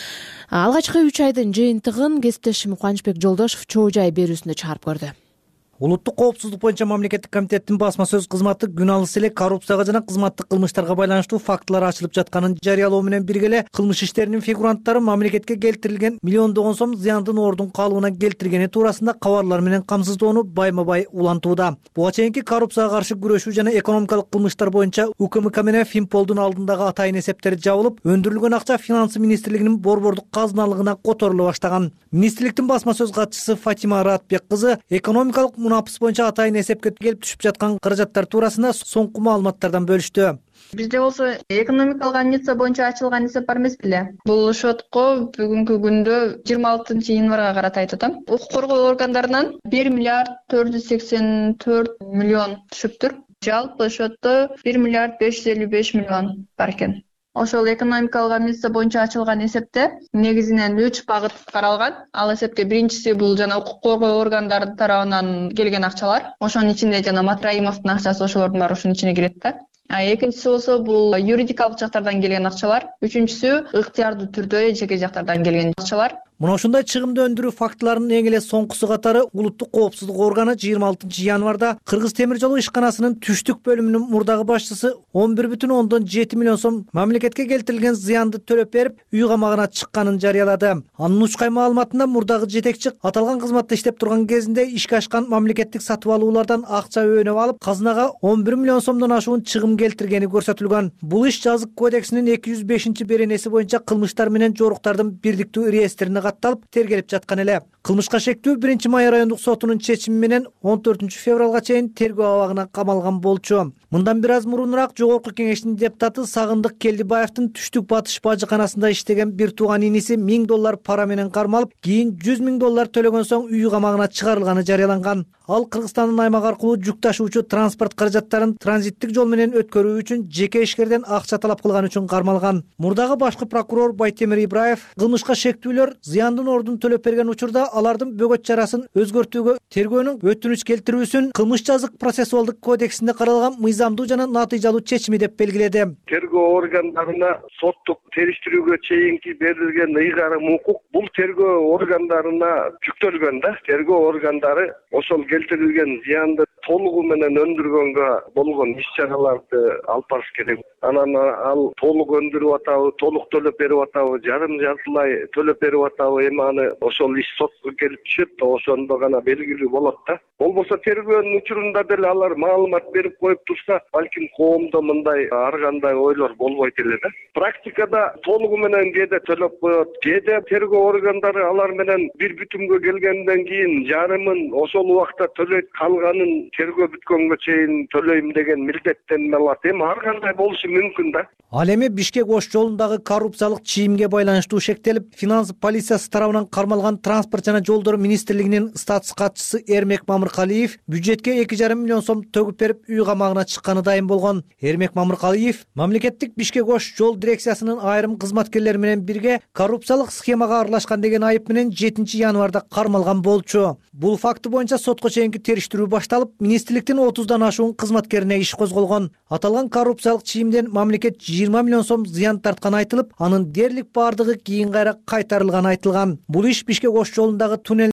Алгачкы үч айдын жыйынтыгын кесиптешим Кубанычбек Жолдошов чоо жай берүүсүндө чыгарып көрдү. Улуттук коопсуздук боюнча мамлекеттик комитеттин басма сөз кызматы күн алыс эле коррупцияга жана кызматтык кылмыштарга байланыштуу фактылар ачылып жатканын жарыялоо менен бирге эле кылмыш иштеринин фигуранттары мамлекетке келтирилген миллиондогон сом зыяндын ордун калыбына келтиргени туурасында кабарлар менен камсыздоону байма бай улантууда. Буга чейинки коррупцияга каршы күрөшүү жана экономикалык кылмыштар боюнча УКМК менен Финполдун алдындагы атайын эсептери жабылып, өндүрүлгөн акча Финансы министрлигинин борбордук казыналыгына которуло баштаган. Министрликтин басма сөз катчысы Фатима Ратбек кызы экономикалык мунапыс боюнча атайын эсепке келип түшүп жаткан каражаттар туурасында соңку маалыматтардан бөлүштү. Бизде болсо экономикалык амниция боюнча ачылган эсеп бар эмес беле. Бул шотко бүгүнкү күндө жыйырма алтынчы январга карата айтып атам. Укук коргоо органдарынан бир миллиард төрт жүз сексен төрт миллион түшүптүр. Жалпы шотто бир миллиард беш жүз элүү беш миллион бар экен. Ошол экономикалык амниция боюнча ачылган эсепте негизинен үч багыт каралган. Ал эсепте биринчиси бул жана укук коргоо органдары тарабынан келген акчалар. Ошонун ичинде жана Матраимовдун акчасы ошолордун баары ушунун ичине кирет да. А экинчиси болсо бул юридикалык жактардан келген акчалар. Үчүнчүсү ыктыярдуу түрдө жеке жактардан келген акчалар. Мына ушундай чыгымды өндүрүү фактыларынын эң эле соңкусу катары Улуттук коопсуздук органы жыйырма алтынчы январда Кыргыз темир жолу ишканасынын түштүк бөлүмүнүн мурдагы башчысы он бир бүтүн ондон жети миллион сом мамлекетке келтирилген зыянды төлөп берип, үй камагына чыкканын жарыялады. Анын учкай маалыматында мурдагы жетекчи аталган кызматта иштеп турган кезинде ишке ашкан мамлекеттик сатып алуулардан акча өөнөп алып, казынага он бир миллион сомдон ашуун чыгым келтиргени көрсөтүлгөн. Бул иш жазык кодексинин эки жүз бешинчи беренеси боюнча кылмыштар менен жоруктардын бирдиктүү реестрине катталып тергелип жаткан эле. Кылмышка шектүү биринчи май райондук сотунун чечими менен он төртүнчү февралга чейин тергөө абагына камалган болчу. Мындан бир аз мурунураак Жогорку Кеңештин депутаты Сагындык Келдибаевдин Түштүк Батыш бажыканасында иштеген бир тууган иниси миң доллар пара менен кармалып, кийин жүз миң доллар төлөгөн соң үй камагына чыгарылганы жарыяланган. Ал Кыргызстандын аймак аркылуу жүк ташуучу транспорт каражаттарын транзиттик жол менен өткөрүү үчүн жеке ишкерден акча талап кылган үчүн кармалган. Мурдагы башкы прокурор Байтемир Ибраев кылмышка шектүүлөр зыяндын ордун төлөп берген учурда алардын бөгөт чарасын өзгөртүүгө тергөөнүн өтүнүч келтирүүсүн кылмыш жазык процессуалдык кодексинде каралган мыйзамдуу жана натыйжалуу чечими деп белгиледи. Тергөө органдарына соттук териштирүүгө чейинки берилген ыйгарым укук бул тергөө органдарына жүктөлгөн да. Тергөө органдары ошол келтирилген зыянды толугу менен өндүргөнгө болгон иш-чараларды алып барыш керек. Анан ал толук өндүрүп атабы, толук төлөп берип атабы, жарым жартылай төлөп берип атабы, эми аны ошол иш сотко келип түшөт да, ошондо гана белгилүү болот да. Болбосо тергөөнүн учурунда деле алар маалымат берип коюп турса, балким коомдо мындай ар кандай ойлор болбойт эле да. Практикада толугу менен кээде төлөп коет, кээде тергөө органдары алар менен бир бүтүмгө келгенден кийин жарымын ошол убакта төлөйт, калганын тергөө бүткөнгө чейин төлөйм деген милдеттенме алат. Эми ар кандай болушу мүмкүн да. Ал эми Бишкек Ош жолундагы коррупциялык чийимге байланыштуу шектелип, финанс полициясы тарабынан кармалган Транспорт жана жолдор министрлигинин статус катчысы Эрмек Мамыркалиев бюджетке эки жарым миллион сом төгүп берип, үй камагына чыкканы дайым болгон. Эрмек Мамыркалиев мамлекеттик Бишкек Ош жол дирекциясынын айрым кызматкерлери менен бирге коррупциялык схемага аралашкан деген айып менен жетинчи январда кармалган болчу. Бул факты боюнча сотко чейинки териштирүү башталып, министрликтин отуздан ашуун кызматкерине иш козголгон. Аталган коррупциялык чийимден мамлекет жыйырма миллион сом зыян тартканы айтылып, анын дээрлик бардыгы кийин кайра кайтарылганы айтылган. Бул иш Бишкек Ош жолундагы туннелдерди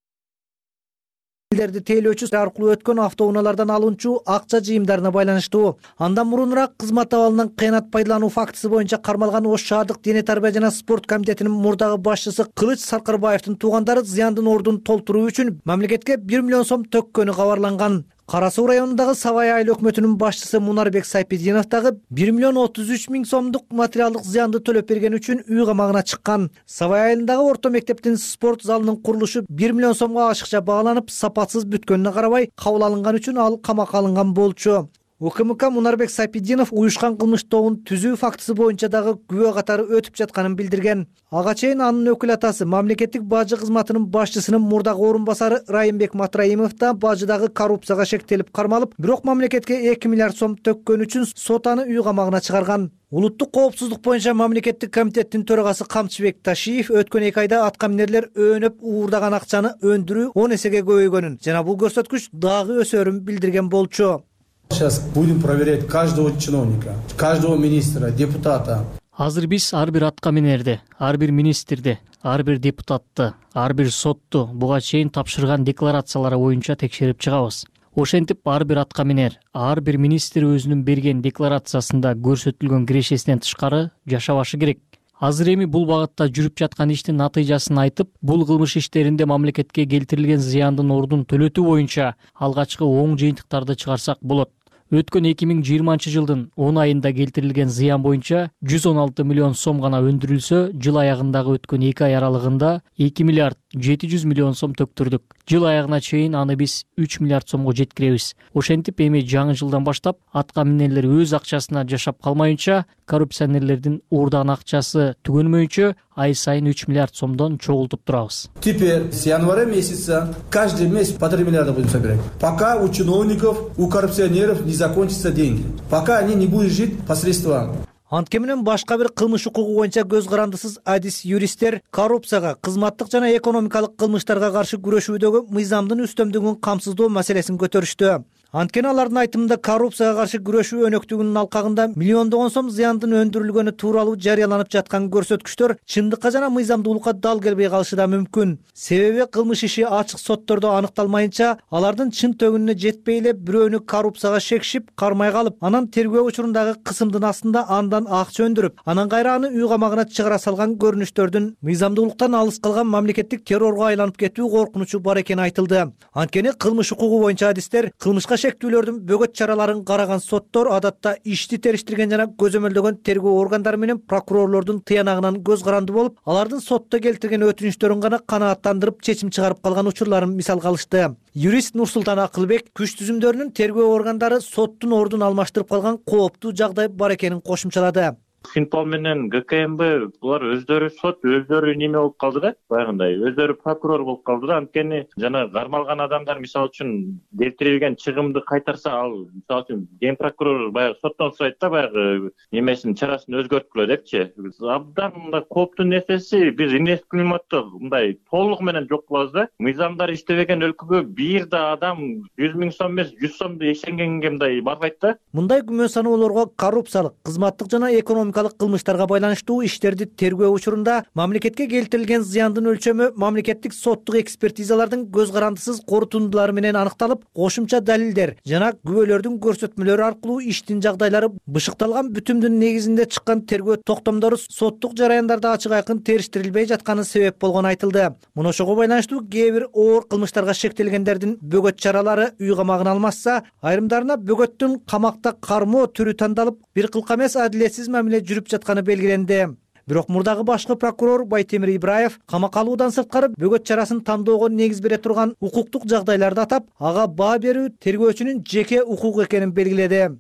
тейлөөчү аркылуу өткөн автоунаалардан алынчу акча жыйымдарына байланыштуу. Андан мурунураак кызмат абалынан кыянат пайдалануу фактысы боюнча кармалган Ош шаардык дене тарбия жана спорт комитетинин мурдагы башчысы Кылыч Саркарбаевдин туугандары зыяндын ордун толтуруу үчүн мамлекетке бир миллион сом төккөнү кабарланган. Кара Суу районундагы Сабай айыл өкмөтүнүн башчысы Мунарбек Сайпидинов дагы бир миллион отуз үч миң сомдук материалдык зыянды төлөп бергени үчүн үй камагына чыккан. Сабай айылындагы орто мектептин спорт залынын курулушу бир миллион сомго ашыкча бааланып, сапатсыз бүткөнүнө карабай кабыл алынган үчүн ал камакка алынган болчу. УКМК Мунарбек Сайпидинов уюшкан кылмыш тобун түзүү фактысы боюнча дагы күбө катары өтүп жатканын билдирген. Ага чейин анын өкүл атасы мамлекеттик бажы кызматынын башчысынын мурдагы орун басары Райымбек Матраимов да бажыдагы коррупцияга шектелип кармалып, бирок мамлекетке эки миллиард сом төккөн үчүн сот аны үй камагына чыгарган. Улуттук коопсуздук боюнча мамлекеттик комитеттин төрагасы Камчыбек Ташиев өткөн эки айда аткаминерлер өөнөп уурдаган акчаны өндүрүү он эсеге көбөйгөнүн жана бул көрсөткүч дагы өсөрүн билдирген болчу. Сейчас будем проверять каждого чиновника, каждого министра, депутата. Азыр биз ар бир аткаминерди, ар бир министрди, ар бир депутатты, ар бир сотту буга чейин тапшырган декларациялары боюнча текшерип чыгабыз. Ошентип ар бир аткаминер, ар бир министр өзүнүн берген декларациясында көрсөтүлгөн кирешесинен тышкары жашабашы керек. Азыр эми бул багытта жүрүп жаткан иштин натыйжасын айтып, бул кылмыш иштеринде мамлекетке келтирилген зыяндын ордун төлөтүү боюнча алгачкы оң жыйынтыктарды чыгарсак болот. Өткөн эки миң жыйырманчы жылдын он айында келтирилген зыян боюнча жүз он алты миллион сом гана өндүрүлсө, жыл аягындагы өткөн эки ай аралыгында эки миллиард жети жүз миллион сом төктүрдүк. Жыл аягына чейин аны биз үч миллиард сомго жеткиребиз. Ошентип эми жаңы жылдан баштап аткаминерлер өз акчасына жашап калмайынча, коррупционерлердин уурдаган акчасы түгөнмөйүнчө ай сайын үч миллиард сомдон чогултуп турабыз. Теперь с января месяца каждый месяц по три миллиарда будем собирать. Пока у чиновников, у коррупционеров не закончатся деньги. Пока они не будут жить по средствам. Антке менен башка бир кылмыш укугу боюнча көз карандысыз адис юристтер коррупцияга, кызматтык жана экономикалык кылмыштарга каршы күрөшүүдөгү мыйзамдын үстөмдүгүн камсыздоо маселесин көтөрүштү. Анткени алардын айтымында коррупцияга каршы күрөшүү өнөктүгүнүн алкагында миллиондогон сом зыяндын өндүрүлгөнү тууралуу жарыяланып жаткан көрсөткүчтөр чындыкка жана мыйзамдуулукка дал келбей калышы да мүмкүн. Себеби кылмыш иши ачык соттордо аныкталмайынча, алардын чын төгүнүнө жетпей эле бирөөнү коррупцияга шекшип, кармай калып, анан тергөө учурундагы кысымдын астында андан акча өндүрүп, анан кайра аны үй камагына чыгара салган көрүнүштөрдүн мыйзамдуулуктан алыс калган мамлекеттик террорго айланып кетүү коркунучу бар экени айтылды. Анткени кылмыш укугу боюнча адистер кылмышка шектүүлөрдүн бөгөт чараларын караган соттор адатта ишти териштирген жана көзөмөлдөгөн тергөө органдары менен прокурорлордун тыянагынан көз каранды болуп, алардын сотто келтирген өтүнүчтөрүн гана канааттандырып чечим чыгарып калган учурларын мисалга алышты. Юрист Нурсултан Акылбек күч түзүмдөрүнүн тергөө органдары соттун ордун алмаштырып калган кооптуу жагдай бар экенин кошумчалады. Финпол менен ГКМБ булар өздөрү сот, өздөрү неме болуп калды да, баягындай өздөрү прокурор болуп калды да. Анткени жана кармалган адамдар мисалы үчүн келтирилген чыгымды кайтарса, ал мисалы үчүн ген прокурор баягы соттон сурайт да, баягы немесин чарасын өзгөрткүлө депчи. Абдан мындай кооптуу нерсеси, биз инвест климатты мындай толук менен жок кылабыз да. Мыйзамдар иштебеген өлкөгө бир да адам жүз миң сом эмес жүз сомду ишенгенге мындай барбайт да. Мындай күмөн саноолорго коррупциялык, кызматтык жана экономикалык кылмыштарга байланыштуу иштерди тергөө учурунда мамлекетке келтирилген зыяндын өлчөмү мамлекеттик соттук экспертизалардын көз карандысыз корутундулары менен аныкталып, кошумча далилдер жана күбөлөрдүн көрсөтмөлөрү аркылуу иштин жагдайлары бышыкталган бүтүмдүн негизинде чыккан тергөө токтомдору соттук жараяндарда ачык айкын териштирилбей жатканы себеп болгону айтылды. Муну ошого байланыштуу кээ бир оор кылмыштарга шектелгендердин бөгөт чаралары үй камагына алмашса, айрымдарына бөгөттүн камакта кармоо түрү тандалып, бир кылка эмес адилетсиз мамиле жүрүп жатканы белгиленди. Бирок мурдагы башкы прокурор Байтемир Ибраев камакка алуудан сырткары бөгөт чарасын тандоого негиз бере турган укуктук жагдайларды атап, ага баа берүү тергөөчүнүн жеке укугу экенин белгиледи.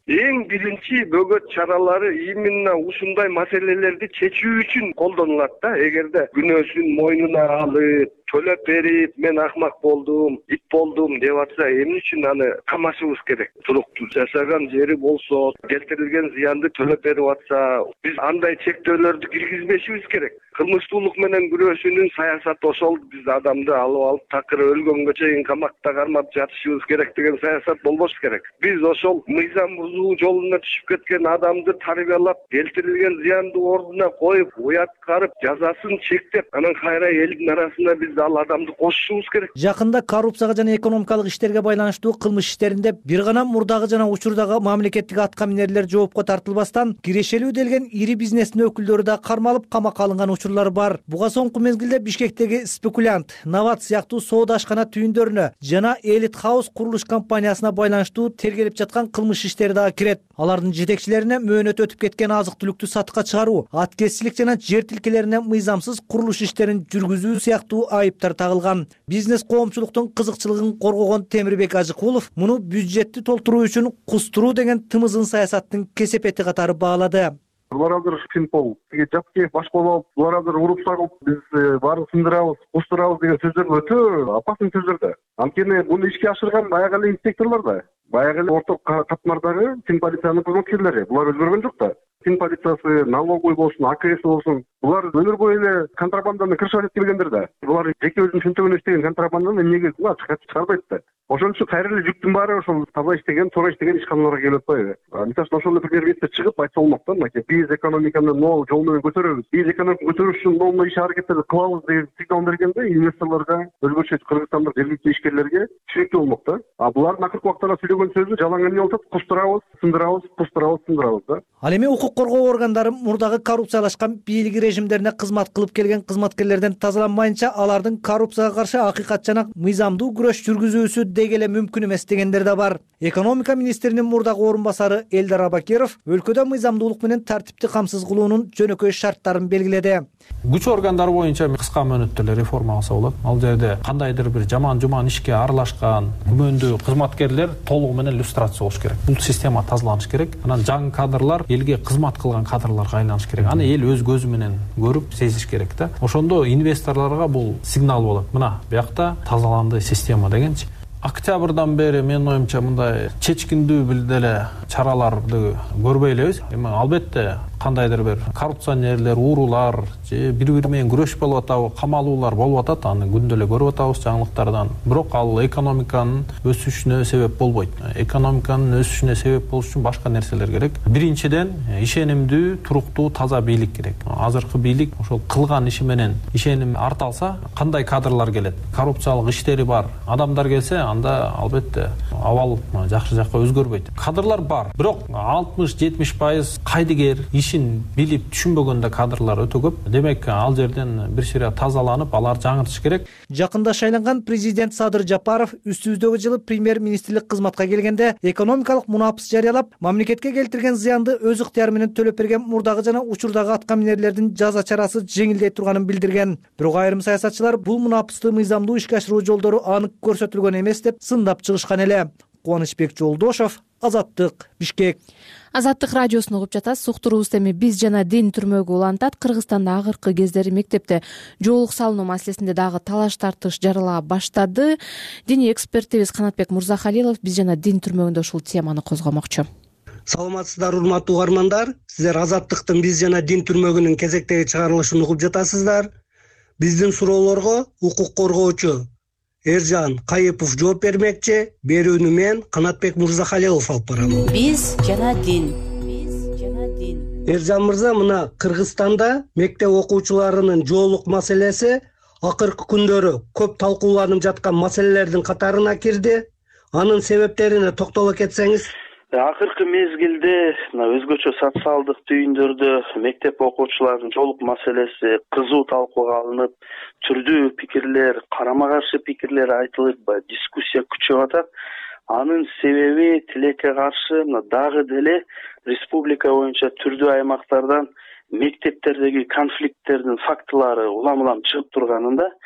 Эң биринчи бөгөт чаралары именно ушундай маселелерди чечүү үчүн колдонулат да. Эгерде күнөөсүн мойнуна алып, төлөп берип, мен акмак болдум, ит болдум деп атса, эмне үчүн аны камашыбыз керек? Туруктуу жашаган жери болсо, келтирилген зыянды төлөп берип атса, биз андай чектөөлөрдү киргизбешибиз керек. Кылмыштуулук менен күрөшүүнүн саясаты ошол. Биз адамды алып алып такыр өлгөнгө чейин камакта кармап жатышыбыз керек деген саясат болбош керек. Биз ошол мыйзам бузуу жолуна түшүп кеткен адамды тарбиялап, келтирилген зыянды ордуна коюп, уяткарып, жазасын чектеп, анан кайра элдин арасына биз ал адамды кошушубуз керек. Жакында коррупцияга жана экономикалык иштерге байланыштуу кылмыш иштеринде бир гана мурдагы жана учурдагы мамлекеттик аткаминерлер жоопко тартылбастан кирешелүү делген ири бизнестин өкүлдөрү да кармалып камакка алынган учурлар бар. Буга соңку мезгилде Бишкектеги Спекулянт, Нават сыяктуу соода ашкана түйүндөрүнө жана Элит Хаус курулуш компаниясына байланыштуу тергелип жаткан кылмыш иштери дагы кирет. Алардын жетекчилерине мөөнөт өтүп кеткен азык-түлүктү сатыкка чыгаруу, аткезчилик жана жер тилкелерине мыйзамсыз курулуш иштерин жүргүзүү сыяктуу айыптар тагылган. Бизнес коомчулуктун кызыкчылыгын коргогон Темирбек Ажыкулов муну бюджетти толтуруу үчүн кустуруу деген тымызын саясаттын кесепети катары баалады. Булар азыр пинг-понг, жапке баш болуп алып, булар азыр уруп сагып, биз баарын сындырабыз, кустурабыз деген сөздөр өтө опасный сөздөр да. Анткени буну ишке ашырган баягы эле инспекторлор да, баягы эле орто катмардагы тин полициянын кызматкерлери. Булар өзгөргөн жок да. Тин полициясы, налоговый болсун, А К С болсун, булар өмүр бою эле контрабанданы крышать этип келгендер да. Булар жеке өзүнүн чөнтөгүнө иштеген контрабанданы эмнеге чыгарбайт да. Ошон үчүн кайра эле жүктүн баары ошол таза иштеген, туура иштеген ишканаларга келип атпайбы? Мисалы үчүн ошол эле премьер-министр чыгып айтса болмок да, мынакей биз экономиканы могул жол менен көтөрөбүз. Биз экономиканы көтөрүш үчүн могул иш аракеттерди кылабыз деген сигнал бергенде инвесторлорго, өзгөчө кыргызстандык жергиликтүү ишкерлерге түшүнүктүү болмок да. А булардын акыркы убактарда сөйлөгөн сөзү жалаң эмне болуп атат? Кустурабыз, сындырабыз, кустурабыз, сындырабыз да. Ал эми укук коргоо органдары мурдагы коррупциялашкан бийлик режимдерине кызмат кылып келген кызматкерлерден тазаланмайынча алардын коррупцияга каршы акыйкат жана мыйзамдуу күрөш жүргүзүүсү деги эле мүмкүн эмес дегендер да бар. Экономика министринин мурдагы орун басары Элдар Абакиров өлкөдө мыйзамдуулук менен тартипти камсыз кылуунун жөнөкөй шарттарын белгиледи. Күч органдары боюнча кыска мөөнөттө эле реформа кылса болот. Ал жерде кандайдыр бир жаман-жуман ишке аралашкан күмөндүү кызматкерлер толугу менен иллюстрация болуш керек. Бул система тазаланыш керек. Анан жаңы кадрлар элге кызмат кылган кадрларга айланыш керек. Аны эл өз көзү менен көрүп, сезиш керек да. Ошондо инвесторлорго бул сигнал болот. Мына биякта тазаланды система дегенчи. Октябрдан бери менин оюмча мындай чечкиндүү бир деле чараларды көрбөй элебиз. Эми албетте кандайдыр бир коррупционерлер, уурулар же бири-бири менен күрөш болуп атабы, камалуулар болуп атат, аны күндө эле көрүп атабыз жаңылыктардан. Бирок ал экономиканын өсүшүнө себеп болбойт. Экономиканын өсүшүнө себеп болуш үчүн башка нерселер керек. Биринчиден ишенимдүү, туруктуу, таза бийлик керек. Азыркы бийлик ошол кылган иши менен ишеним арталса, кандай кадрлар келет? Коррупциялык иштери бар адамдар келсе, анда албетте абал жакшы жакка өзгөрбөйт. Кадрлар бар, бирок алтымыш жетимиш пайыз кайдыгер ишин билип түшүнбөгөндө кадрлар өтө көп. Демек, ал жерден бир сыйра тазаланып, алар жаңыртыш керек. Жакында шайланган президент Садыр Жапаров үстүбүздөгү жылы премьер-министрлик кызматка келгенде экономикалык мунапыс жарыялап, мамлекетке келтирген зыянды өз ыктыяры менен төлөп берген мурдагы жана учурдагы аткаминерлердин жаза чарасы жеңилдей турганын билдирген. Бирок айрым саясатчылар бул мунапысты мыйзамдуу ишке ашыруу жолдору анык көрсөтүлгөн эмес деп сындап чыгышкан эле. Кубанычбек Жолдошов, Азаттык, Бишкек. Азаттык радиосун угуп жатасыз. Уктуруубуз эми биз жана дин түрмөгү улантат. Кыргызстанда акыркы кездери мектепте жоолук салынуу маселесинде дагы талаш тартыш жарала баштады. Диний экспертибиз Канатбек Мурзахалилов биз жана дин түрмөгүндө ушул теманы козгомокчу. Саламатсыздар, урматтуу угармандар. Сиздер Азаттыктын биз жана дин түрмөгүнүн кезектеги чыгарылышын угуп жатасыздар. Биздин суроолорго укук коргоочу Эржан Кайыпов жооп бермекчи. Берүүнү мен Канатбек Мурзахалилов алып барам. Биз жана дин. Биз жана дин. Эржан мырза, мына Кыргызстанда мектеп окуучуларынын жоолук маселеси акыркы күндөрү көп талкууланып жаткан маселелердин катарына кирди. Анын себептерине токтоло кетсеңиз. Акыркы мезгилде өзгөчө социалдык түйүндөрдө мектеп окуучуларынын жоолук маселеси кызуу талкууга алынып, түрдүү пикирлер, карама каршы пикирлер айтылып, дискуссия күчөп атат. Анын себеби тилекке каршы дагы деле республика боюнча түрдүү аймактардан мектептердеги конфликттердин фактылары улам-улам чыгып турганында,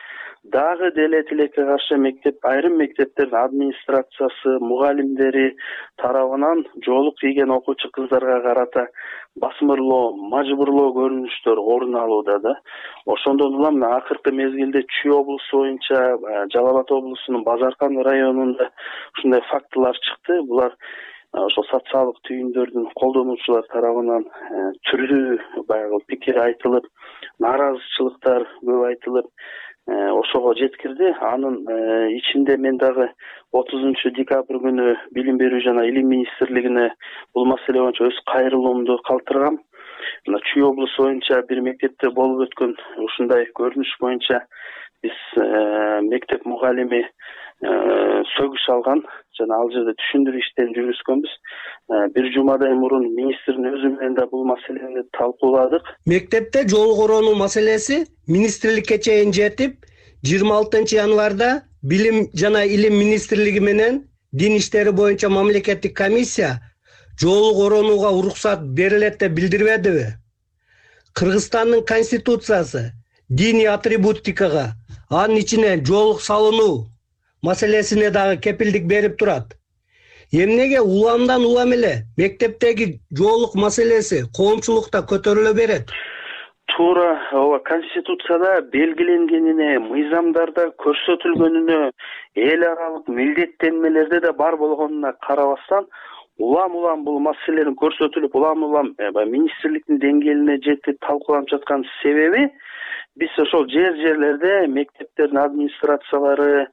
дагы деле тилекке каршы мектеп айрым мектептердин администрациясы, мугалимдери тарабынан жолу кийген окуучу кыздарга карата басмырлоо, мажбурлоо көрүнүштөр орун алууда да. Ошондон улам акыркы мезгилде Чүй облусу боюнча, Жалал Абад облусунун Базаркан районунда ушундай фактылар чыкты. Булар ошол социалдык түйүндөрдүн колдонуучулар тарабынан түрдүү баягы пикир айтылып, нааразычылыктар көп айтылып, ошого жеткирди. Анын ичинде мен дагы отузунчу декабрь күнү Билим берүү жана Илим министрлигине бул маселе боюнча өз кайрылуумду калтыргам. Мына Чүй облусу боюнча бир мектепте болуп өткөн ушундай көрүнүш боюнча биз мектеп мугалими сөгүш алган жана ал жерде түшүндүрүү иштерин жүргүзгөнбүз. Бир жумадай мурун министрдин өзү менен да бул маселени талкууладык. Мектепте жол коронуу маселеси министрликке чейин жетип, жыйырма алтынчы январда Билим жана Илим министрлиги менен дин иштери боюнча мамлекеттик комиссия жол коронууга уруксат берилет деп билдирбедиби? Кыргызстандын конституциясы диний атрибутикага, анын ичине жолук салынуу маселесине дагы кепилдик берип турат. Эмнеге уламдан улам эле мектептеги жолук маселеси коомчулукта көтөрүлө берет? Туура, ооба, конституцияда белгиленгенине, мыйзамдарда көрсөтүлгөнүнө, эл аралык милдеттенмелерде да бар болгонуна карабастан, улам-улам бул маселенин көрсөтүлүп, улам-улам министрликтин деңгээлине жетип талкууланып жаткан себеби биз ошол жер-жерлерде мектептердин администрациялары,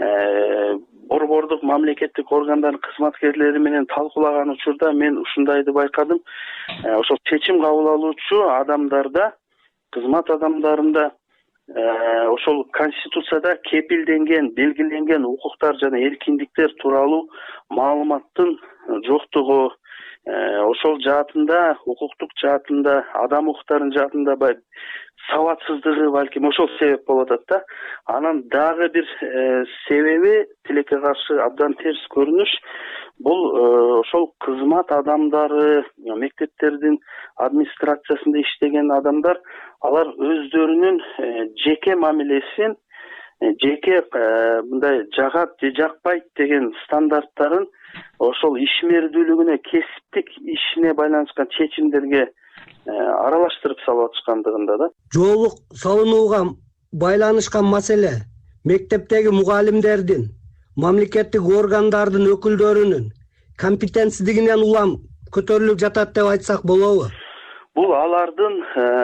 борбордук мамлекеттик органдардын кызматкерлери менен талкуулаган учурда мен ушундайды байкадым. Ошол чечим кабыл алуучу адамдарда, кызмат адамдарында ошол конституцияда кепилденген, белгиленген укуктар жана эркиндиктер тууралуу маалыматтын жоктугу, ошол жаатында, укуктук жаатында, адам укуктарынын жаатында баягы сабатсыздыгы балким ошол себеп болуп атат да. Анан дагы бир себеби тилекке каршы абдан терс көрүнүш. Бул ошол кызмат адамдары, мектептердин администрациясында иштеген адамдар, алар өздөрүнүн жеке мамилесин, жеке мындай жагат же жакпайт деген стандарттарын ошол ишмердүүлүгүнө, кесиптик ишине байланышкан чечимдерге аралаштырып салып атышкандыгында да. Жолук салынууга байланышкан маселе мектептеги мугалимдердин, мамлекеттик органдардын өкүлдөрүнүн компетенцдигинен улам көтөрүлүп жатат деп айтсак болобу? Бул алардын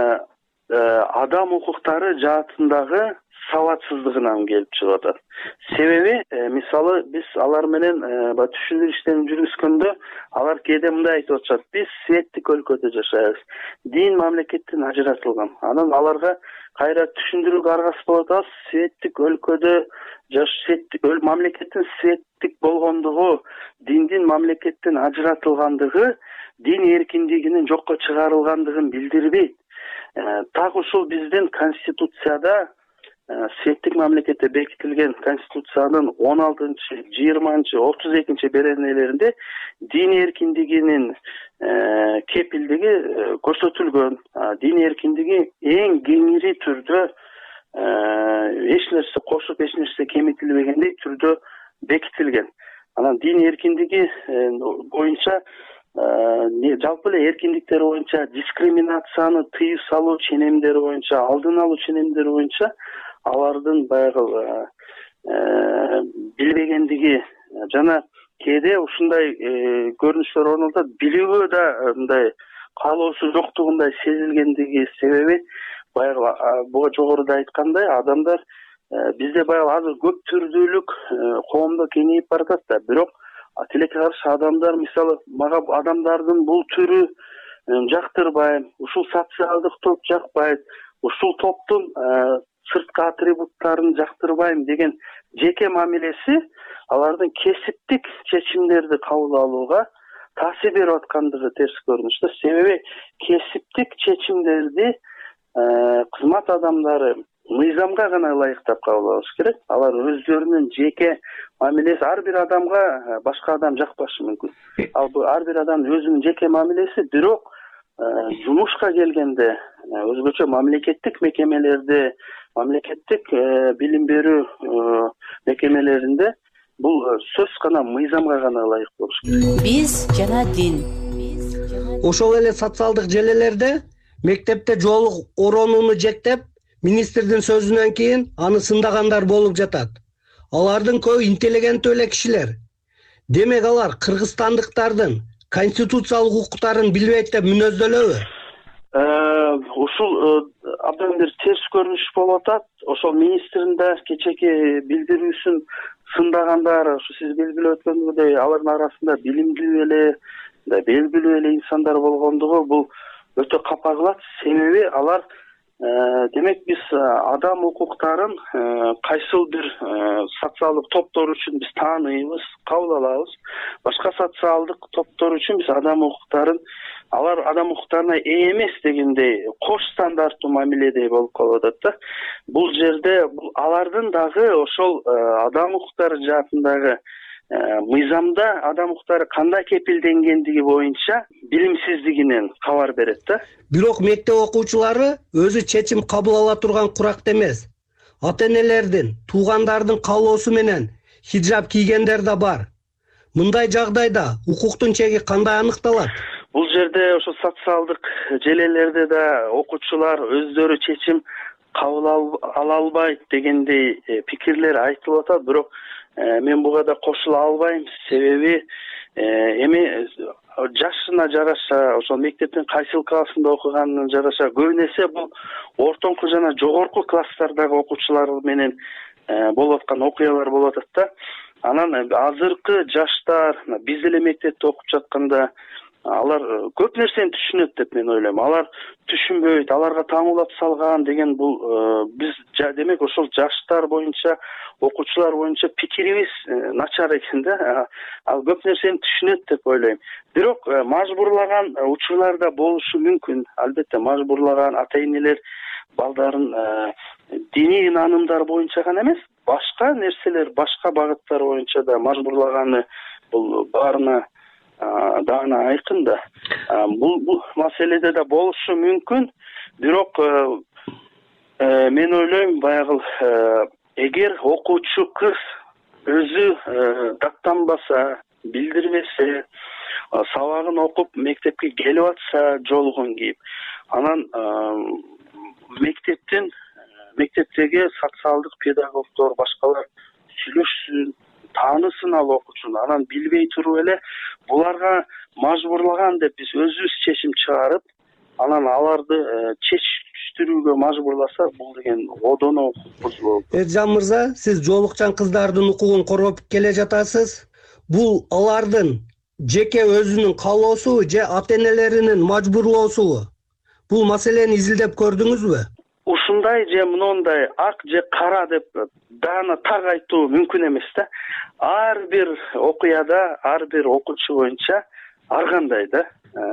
адам укуктары жаатындагы сабатсыздыгынан келип чыгып атат. Себеби, мисалы, биз алар менен түшүндүрүү иштерин жүргүзгөндө алар кээде мындай айтып атышат: биз светтик өлкөдө жашайбыз, дин мамлекеттен ажыратылган. Анан аларга кайра түшүндүрүү аргасы болуп атабыз: светтик өлкөдө жашайт, мамлекеттин светтик болгондугу, диндин мамлекеттен ажыратылгандыгы дин эркиндигинин жокко чыгарылгандыгын билдирбейт. Так ушул биздин конституцияда, светтик мамлекетте бекитилген конституциянын он алтынчы, жыйырманчы, отуз экинчи беренелеринде дин эркиндигинин кепилдиги көрсөтүлгөн. Дин эркиндиги эң кеңири түрдө, эч нерсе кошуп, эч нерсе кемитилбегендей түрдө бекитилген. Анан дин эркиндиги боюнча, жалпы эле эркиндиктер боюнча, дискриминацияны тыюу салуу ченемдери боюнча, алдын алуу ченемдери боюнча алардын баягы билбегендиги жана кээде ушундай көрүнүштөр орун алат, билүүгө да мындай каалоосу жоктугундай сезилгендиги себеби баягы буга жогоруда айткандай адамдар бизде баягы азыр көп түрдүүлүк коомдо кеңейип баратат да, бирок тилекке каршы адамдар, мисалы, мага адамдардын бул түрү жактырбайм, ушул социалдык топ жакпайт, ушул топтун сырткы атрибуттарын жактырбайм деген жеке мамилеси алардын кесиптик чечимдерди кабыл алууга таасир берип аткандыгы терс көрүнүш да. Себеби кесиптик чечимдерди кызмат адамдары мыйзамга гана ылайыктап кабыл алыш керек. Алар өздөрүнүн жеке мамилеси, ар бир адамга башка адам жакпашы мүмкүн. Ал ар бир адамдын өзүнүн жеке мамилеси, бирок жумушка келгенде, өзгөчө мамлекеттик мекемелерде, мамлекеттик билим берүү мекемелеринде бул сөз гана мыйзамга гана ылайык болуш керек. Биз жана дин. Ошол эле социалдык желелерде мектепте жоолук оронууну жектеп, министрдин сөзүнөн кийин аны сындагандар болуп жатат. Алардын көбү интеллигенттүү эле кишилер. Демек алар кыргызстандыктардын конституциялык укуктарын билбейт деп мүнөздөлөбү? Ушул абдан бир терс көрүнүш болуп атат. Ошол министрдин да кечээки билдирүүсүн сындагандар, ушу сиз белгилеп өткөнүңүздөй, алардын арасында билимдүү эле, белгилүү эле инсандар болгондугу бул өтө капа кылат. Себеби алар демек биз адам укуктарын кайсыл бир социалдык топтор үчүн биз тааныйбыз, кабыл алабыз. Башка социалдык топтор үчүн биз адам укуктарын алар адам укуктарына ээ эмес дегендей кош стандарттуу мамиледей болуп калып атат да. Бул жерде алардын дагы ошол адам укуктары жаатындагы мыйзамда адам укуктары кандай кепилденгендиги боюнча билимсиздигинен кабар берет да. Бирок мектеп окуучулары өзү чечим кабыл ала турган куракта эмес. Ата-энелердин, туугандардын каалоосу менен хиджаб кийгендер да бар. Мындай жагдайда укуктун чеги кандай аныкталат? Бул жерде ошо социалдык желелерде да окуучулар өздөрү чечим кабыл ала албайт дегендей пикирлер айтылып атат, бирок мен буга да кошула албайм. Себеби эми жашына жараша, ошол мектептин кайсыл классында окуганына жараша көбүн эсе бул ортоңку жана жогорку класстардагы окуучулар менен болуп аткан окуялар болуп атат да. Анан азыркы жаштар биз деле мектепте окуп жатканда алар көп нерсени түшүнөт деп мен ойлойм. Алар түшүнбөйт, аларга таңуулап салган деген бул биз демек ошол жаштар боюнча, окуучулар боюнча пикирибиз начар экен да. Ал көп нерсени түшүнөт деп ойлойм. Бирок мажбурлаган учурлар да болушу мүмкүн. Албетте мажбурлаган ата-энелер балдарын диний ынанымдар боюнча гана эмес, башка нерселер, башка багыттар боюнча да мажбурлаганы бул баарына даана айкын да. Бул бул маселеде да болушу мүмкүн. Бирок мен ойлойм, баягы эгер окуучу кыз өзү даттанбаса, билдирбесе, сабагын окуп мектепке келип атса, жоолугун кийип, анан мектептин мектептеги социалдык педагогдор, башкалар сүйлөшсүн, таанысын ал окуучуну. Анан билбей туруп эле буларга мажбурлаган деп биз өзүбүз чечим чыгарып, анан аларды чечиштирүүгө мажбурласа, бул деген одоно бузулуу. Эржан мырза, сиз жоолукчан кыздардын укугун коргоп келе жатасыз. Бул алардын жеке өзүнүн каалоосу же ата-энелеринин мажбурлоосубу? Бул маселени изилдеп көрдүңүзбү? Ушундай же мындай ак же кара деп даана так айтуу мүмкүн эмес да. Ар бир окуяда, ар бир окуучу боюнча ар кандай да.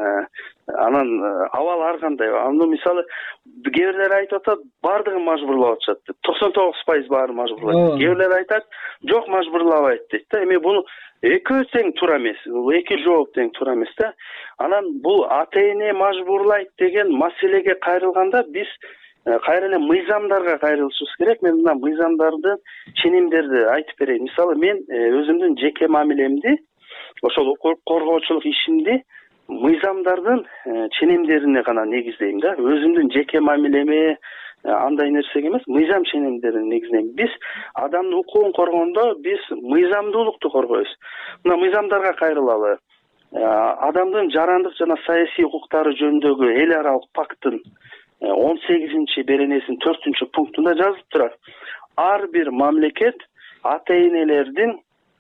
Анан абал ар кандай. Аны мисалы кээ бирлер айтып атат, бардыгын мажбурлап атышат деп. токсон тогуз пайыз баарын мажбурлайт. Кээ бирлер айтат, жок мажбурлабайт дейт да. Эми буну экөө тең туура эмес. Бул эки жооп тең туура эмес да. Анан бул ата-эне мажбурлайт деген маселеге кайрылганда биз кайра эле мыйзамдарга кайрылышыбыз керек. Мен мына мыйзамдарды, ченемдерди айтып берейин. Мисалы мен өзүмдүн жеке мамилемди, ошол укук коргоочулук ишимди мыйзамдардын ченемдерине гана негиздейм да. Өзүмдүн жеке мамилеме андай нерсеге эмес, мыйзам ченемдерине негиздейм. Биз адамдын укугун коргондо биз мыйзамдуулукту коргойбуз. Мына мыйзамдарга кайрылалы. Адамдын жарандык жана саясий укуктары жөнүндөгү эл аралык пакттын он сегизинчи беренесинин төртүнчү пунктунда жазылып турат. Ар бир мамлекет ата-энелердин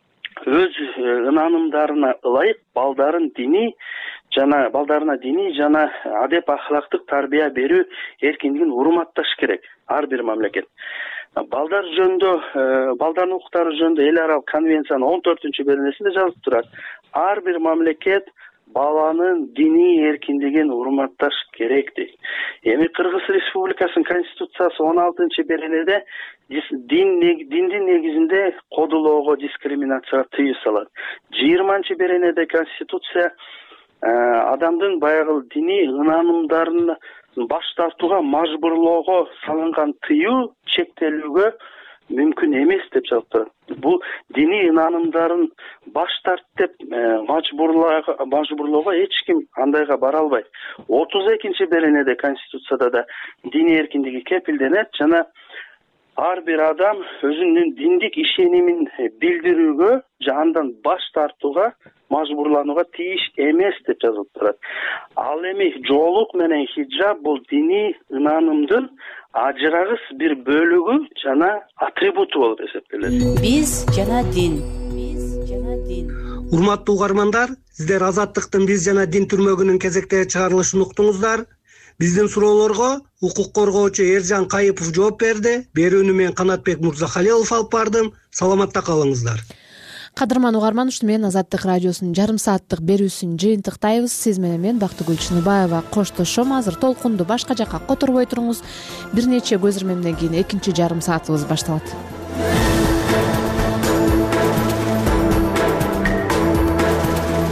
өз ынанымдарына ылайык балдарын диний жана балдарына диний жана адеп ахлактык тарбия берүү эркиндигин урматташ керек. Ар бир мамлекет. Балдар жөнүндө, балдардын укуктары жөнүндө эл аралык конвенциянын он төртүнчү беренесинде жазылып турат. Ар бир мамлекет баланын диний эркиндигин урматташ керек дейт. Эми Кыргыз Республикасынын Конституциясы он алтынчы беренеде дин диндин негизинде кодулоого, дискриминацияга тыюу салат. жыйырманчы беренеде Конституция адамдын баягы диний ынанымдарын баш тартууга мажбурлоого салынган тыюу чектелүүгө мүмкүн эмес деп жазып турат. Бул диний ынанымдарын баш тарт деп мажбурлоого эч ким андайга бара албайт. отуз экинчи беренеде Конституцияда да диний эркиндиги кепилденет жана ар бир адам өзүнүн диндик ишенимин билдирүүгө же андан баш тартууга мажбурланууга тийиш эмес деп жазылып турат. Ал эми жоолук менен хиджаб бул диний ынанымдын ажырагыс бир бөлүгү жана атрибуту болуп эсептелет. Биз жана дин. Биз жана дин. Урматтуу угармандар, сиздер Азаттыктын Биз жана дин түрмөгүнүн кезектеги чыгарылышын уктуңуздар. Биздин суроолорго укук коргоочу Эржан Кайыпов жооп берди. Берүүнү мен Канатбек Мурзахалилов алып бардым. Саламатта калыңыздар. Кадырман угарман, ушуну менен Азаттык радиосунун жарым сааттык берүүсүн жыйынтыктайбыз. Сиз менен мен Бактыгүл Чыныбаева коштошом. Азыр толкунду башка жакка которбой туруңуз. Бир нече көз ирмемден кийин экинчи жарым саатыбыз башталат.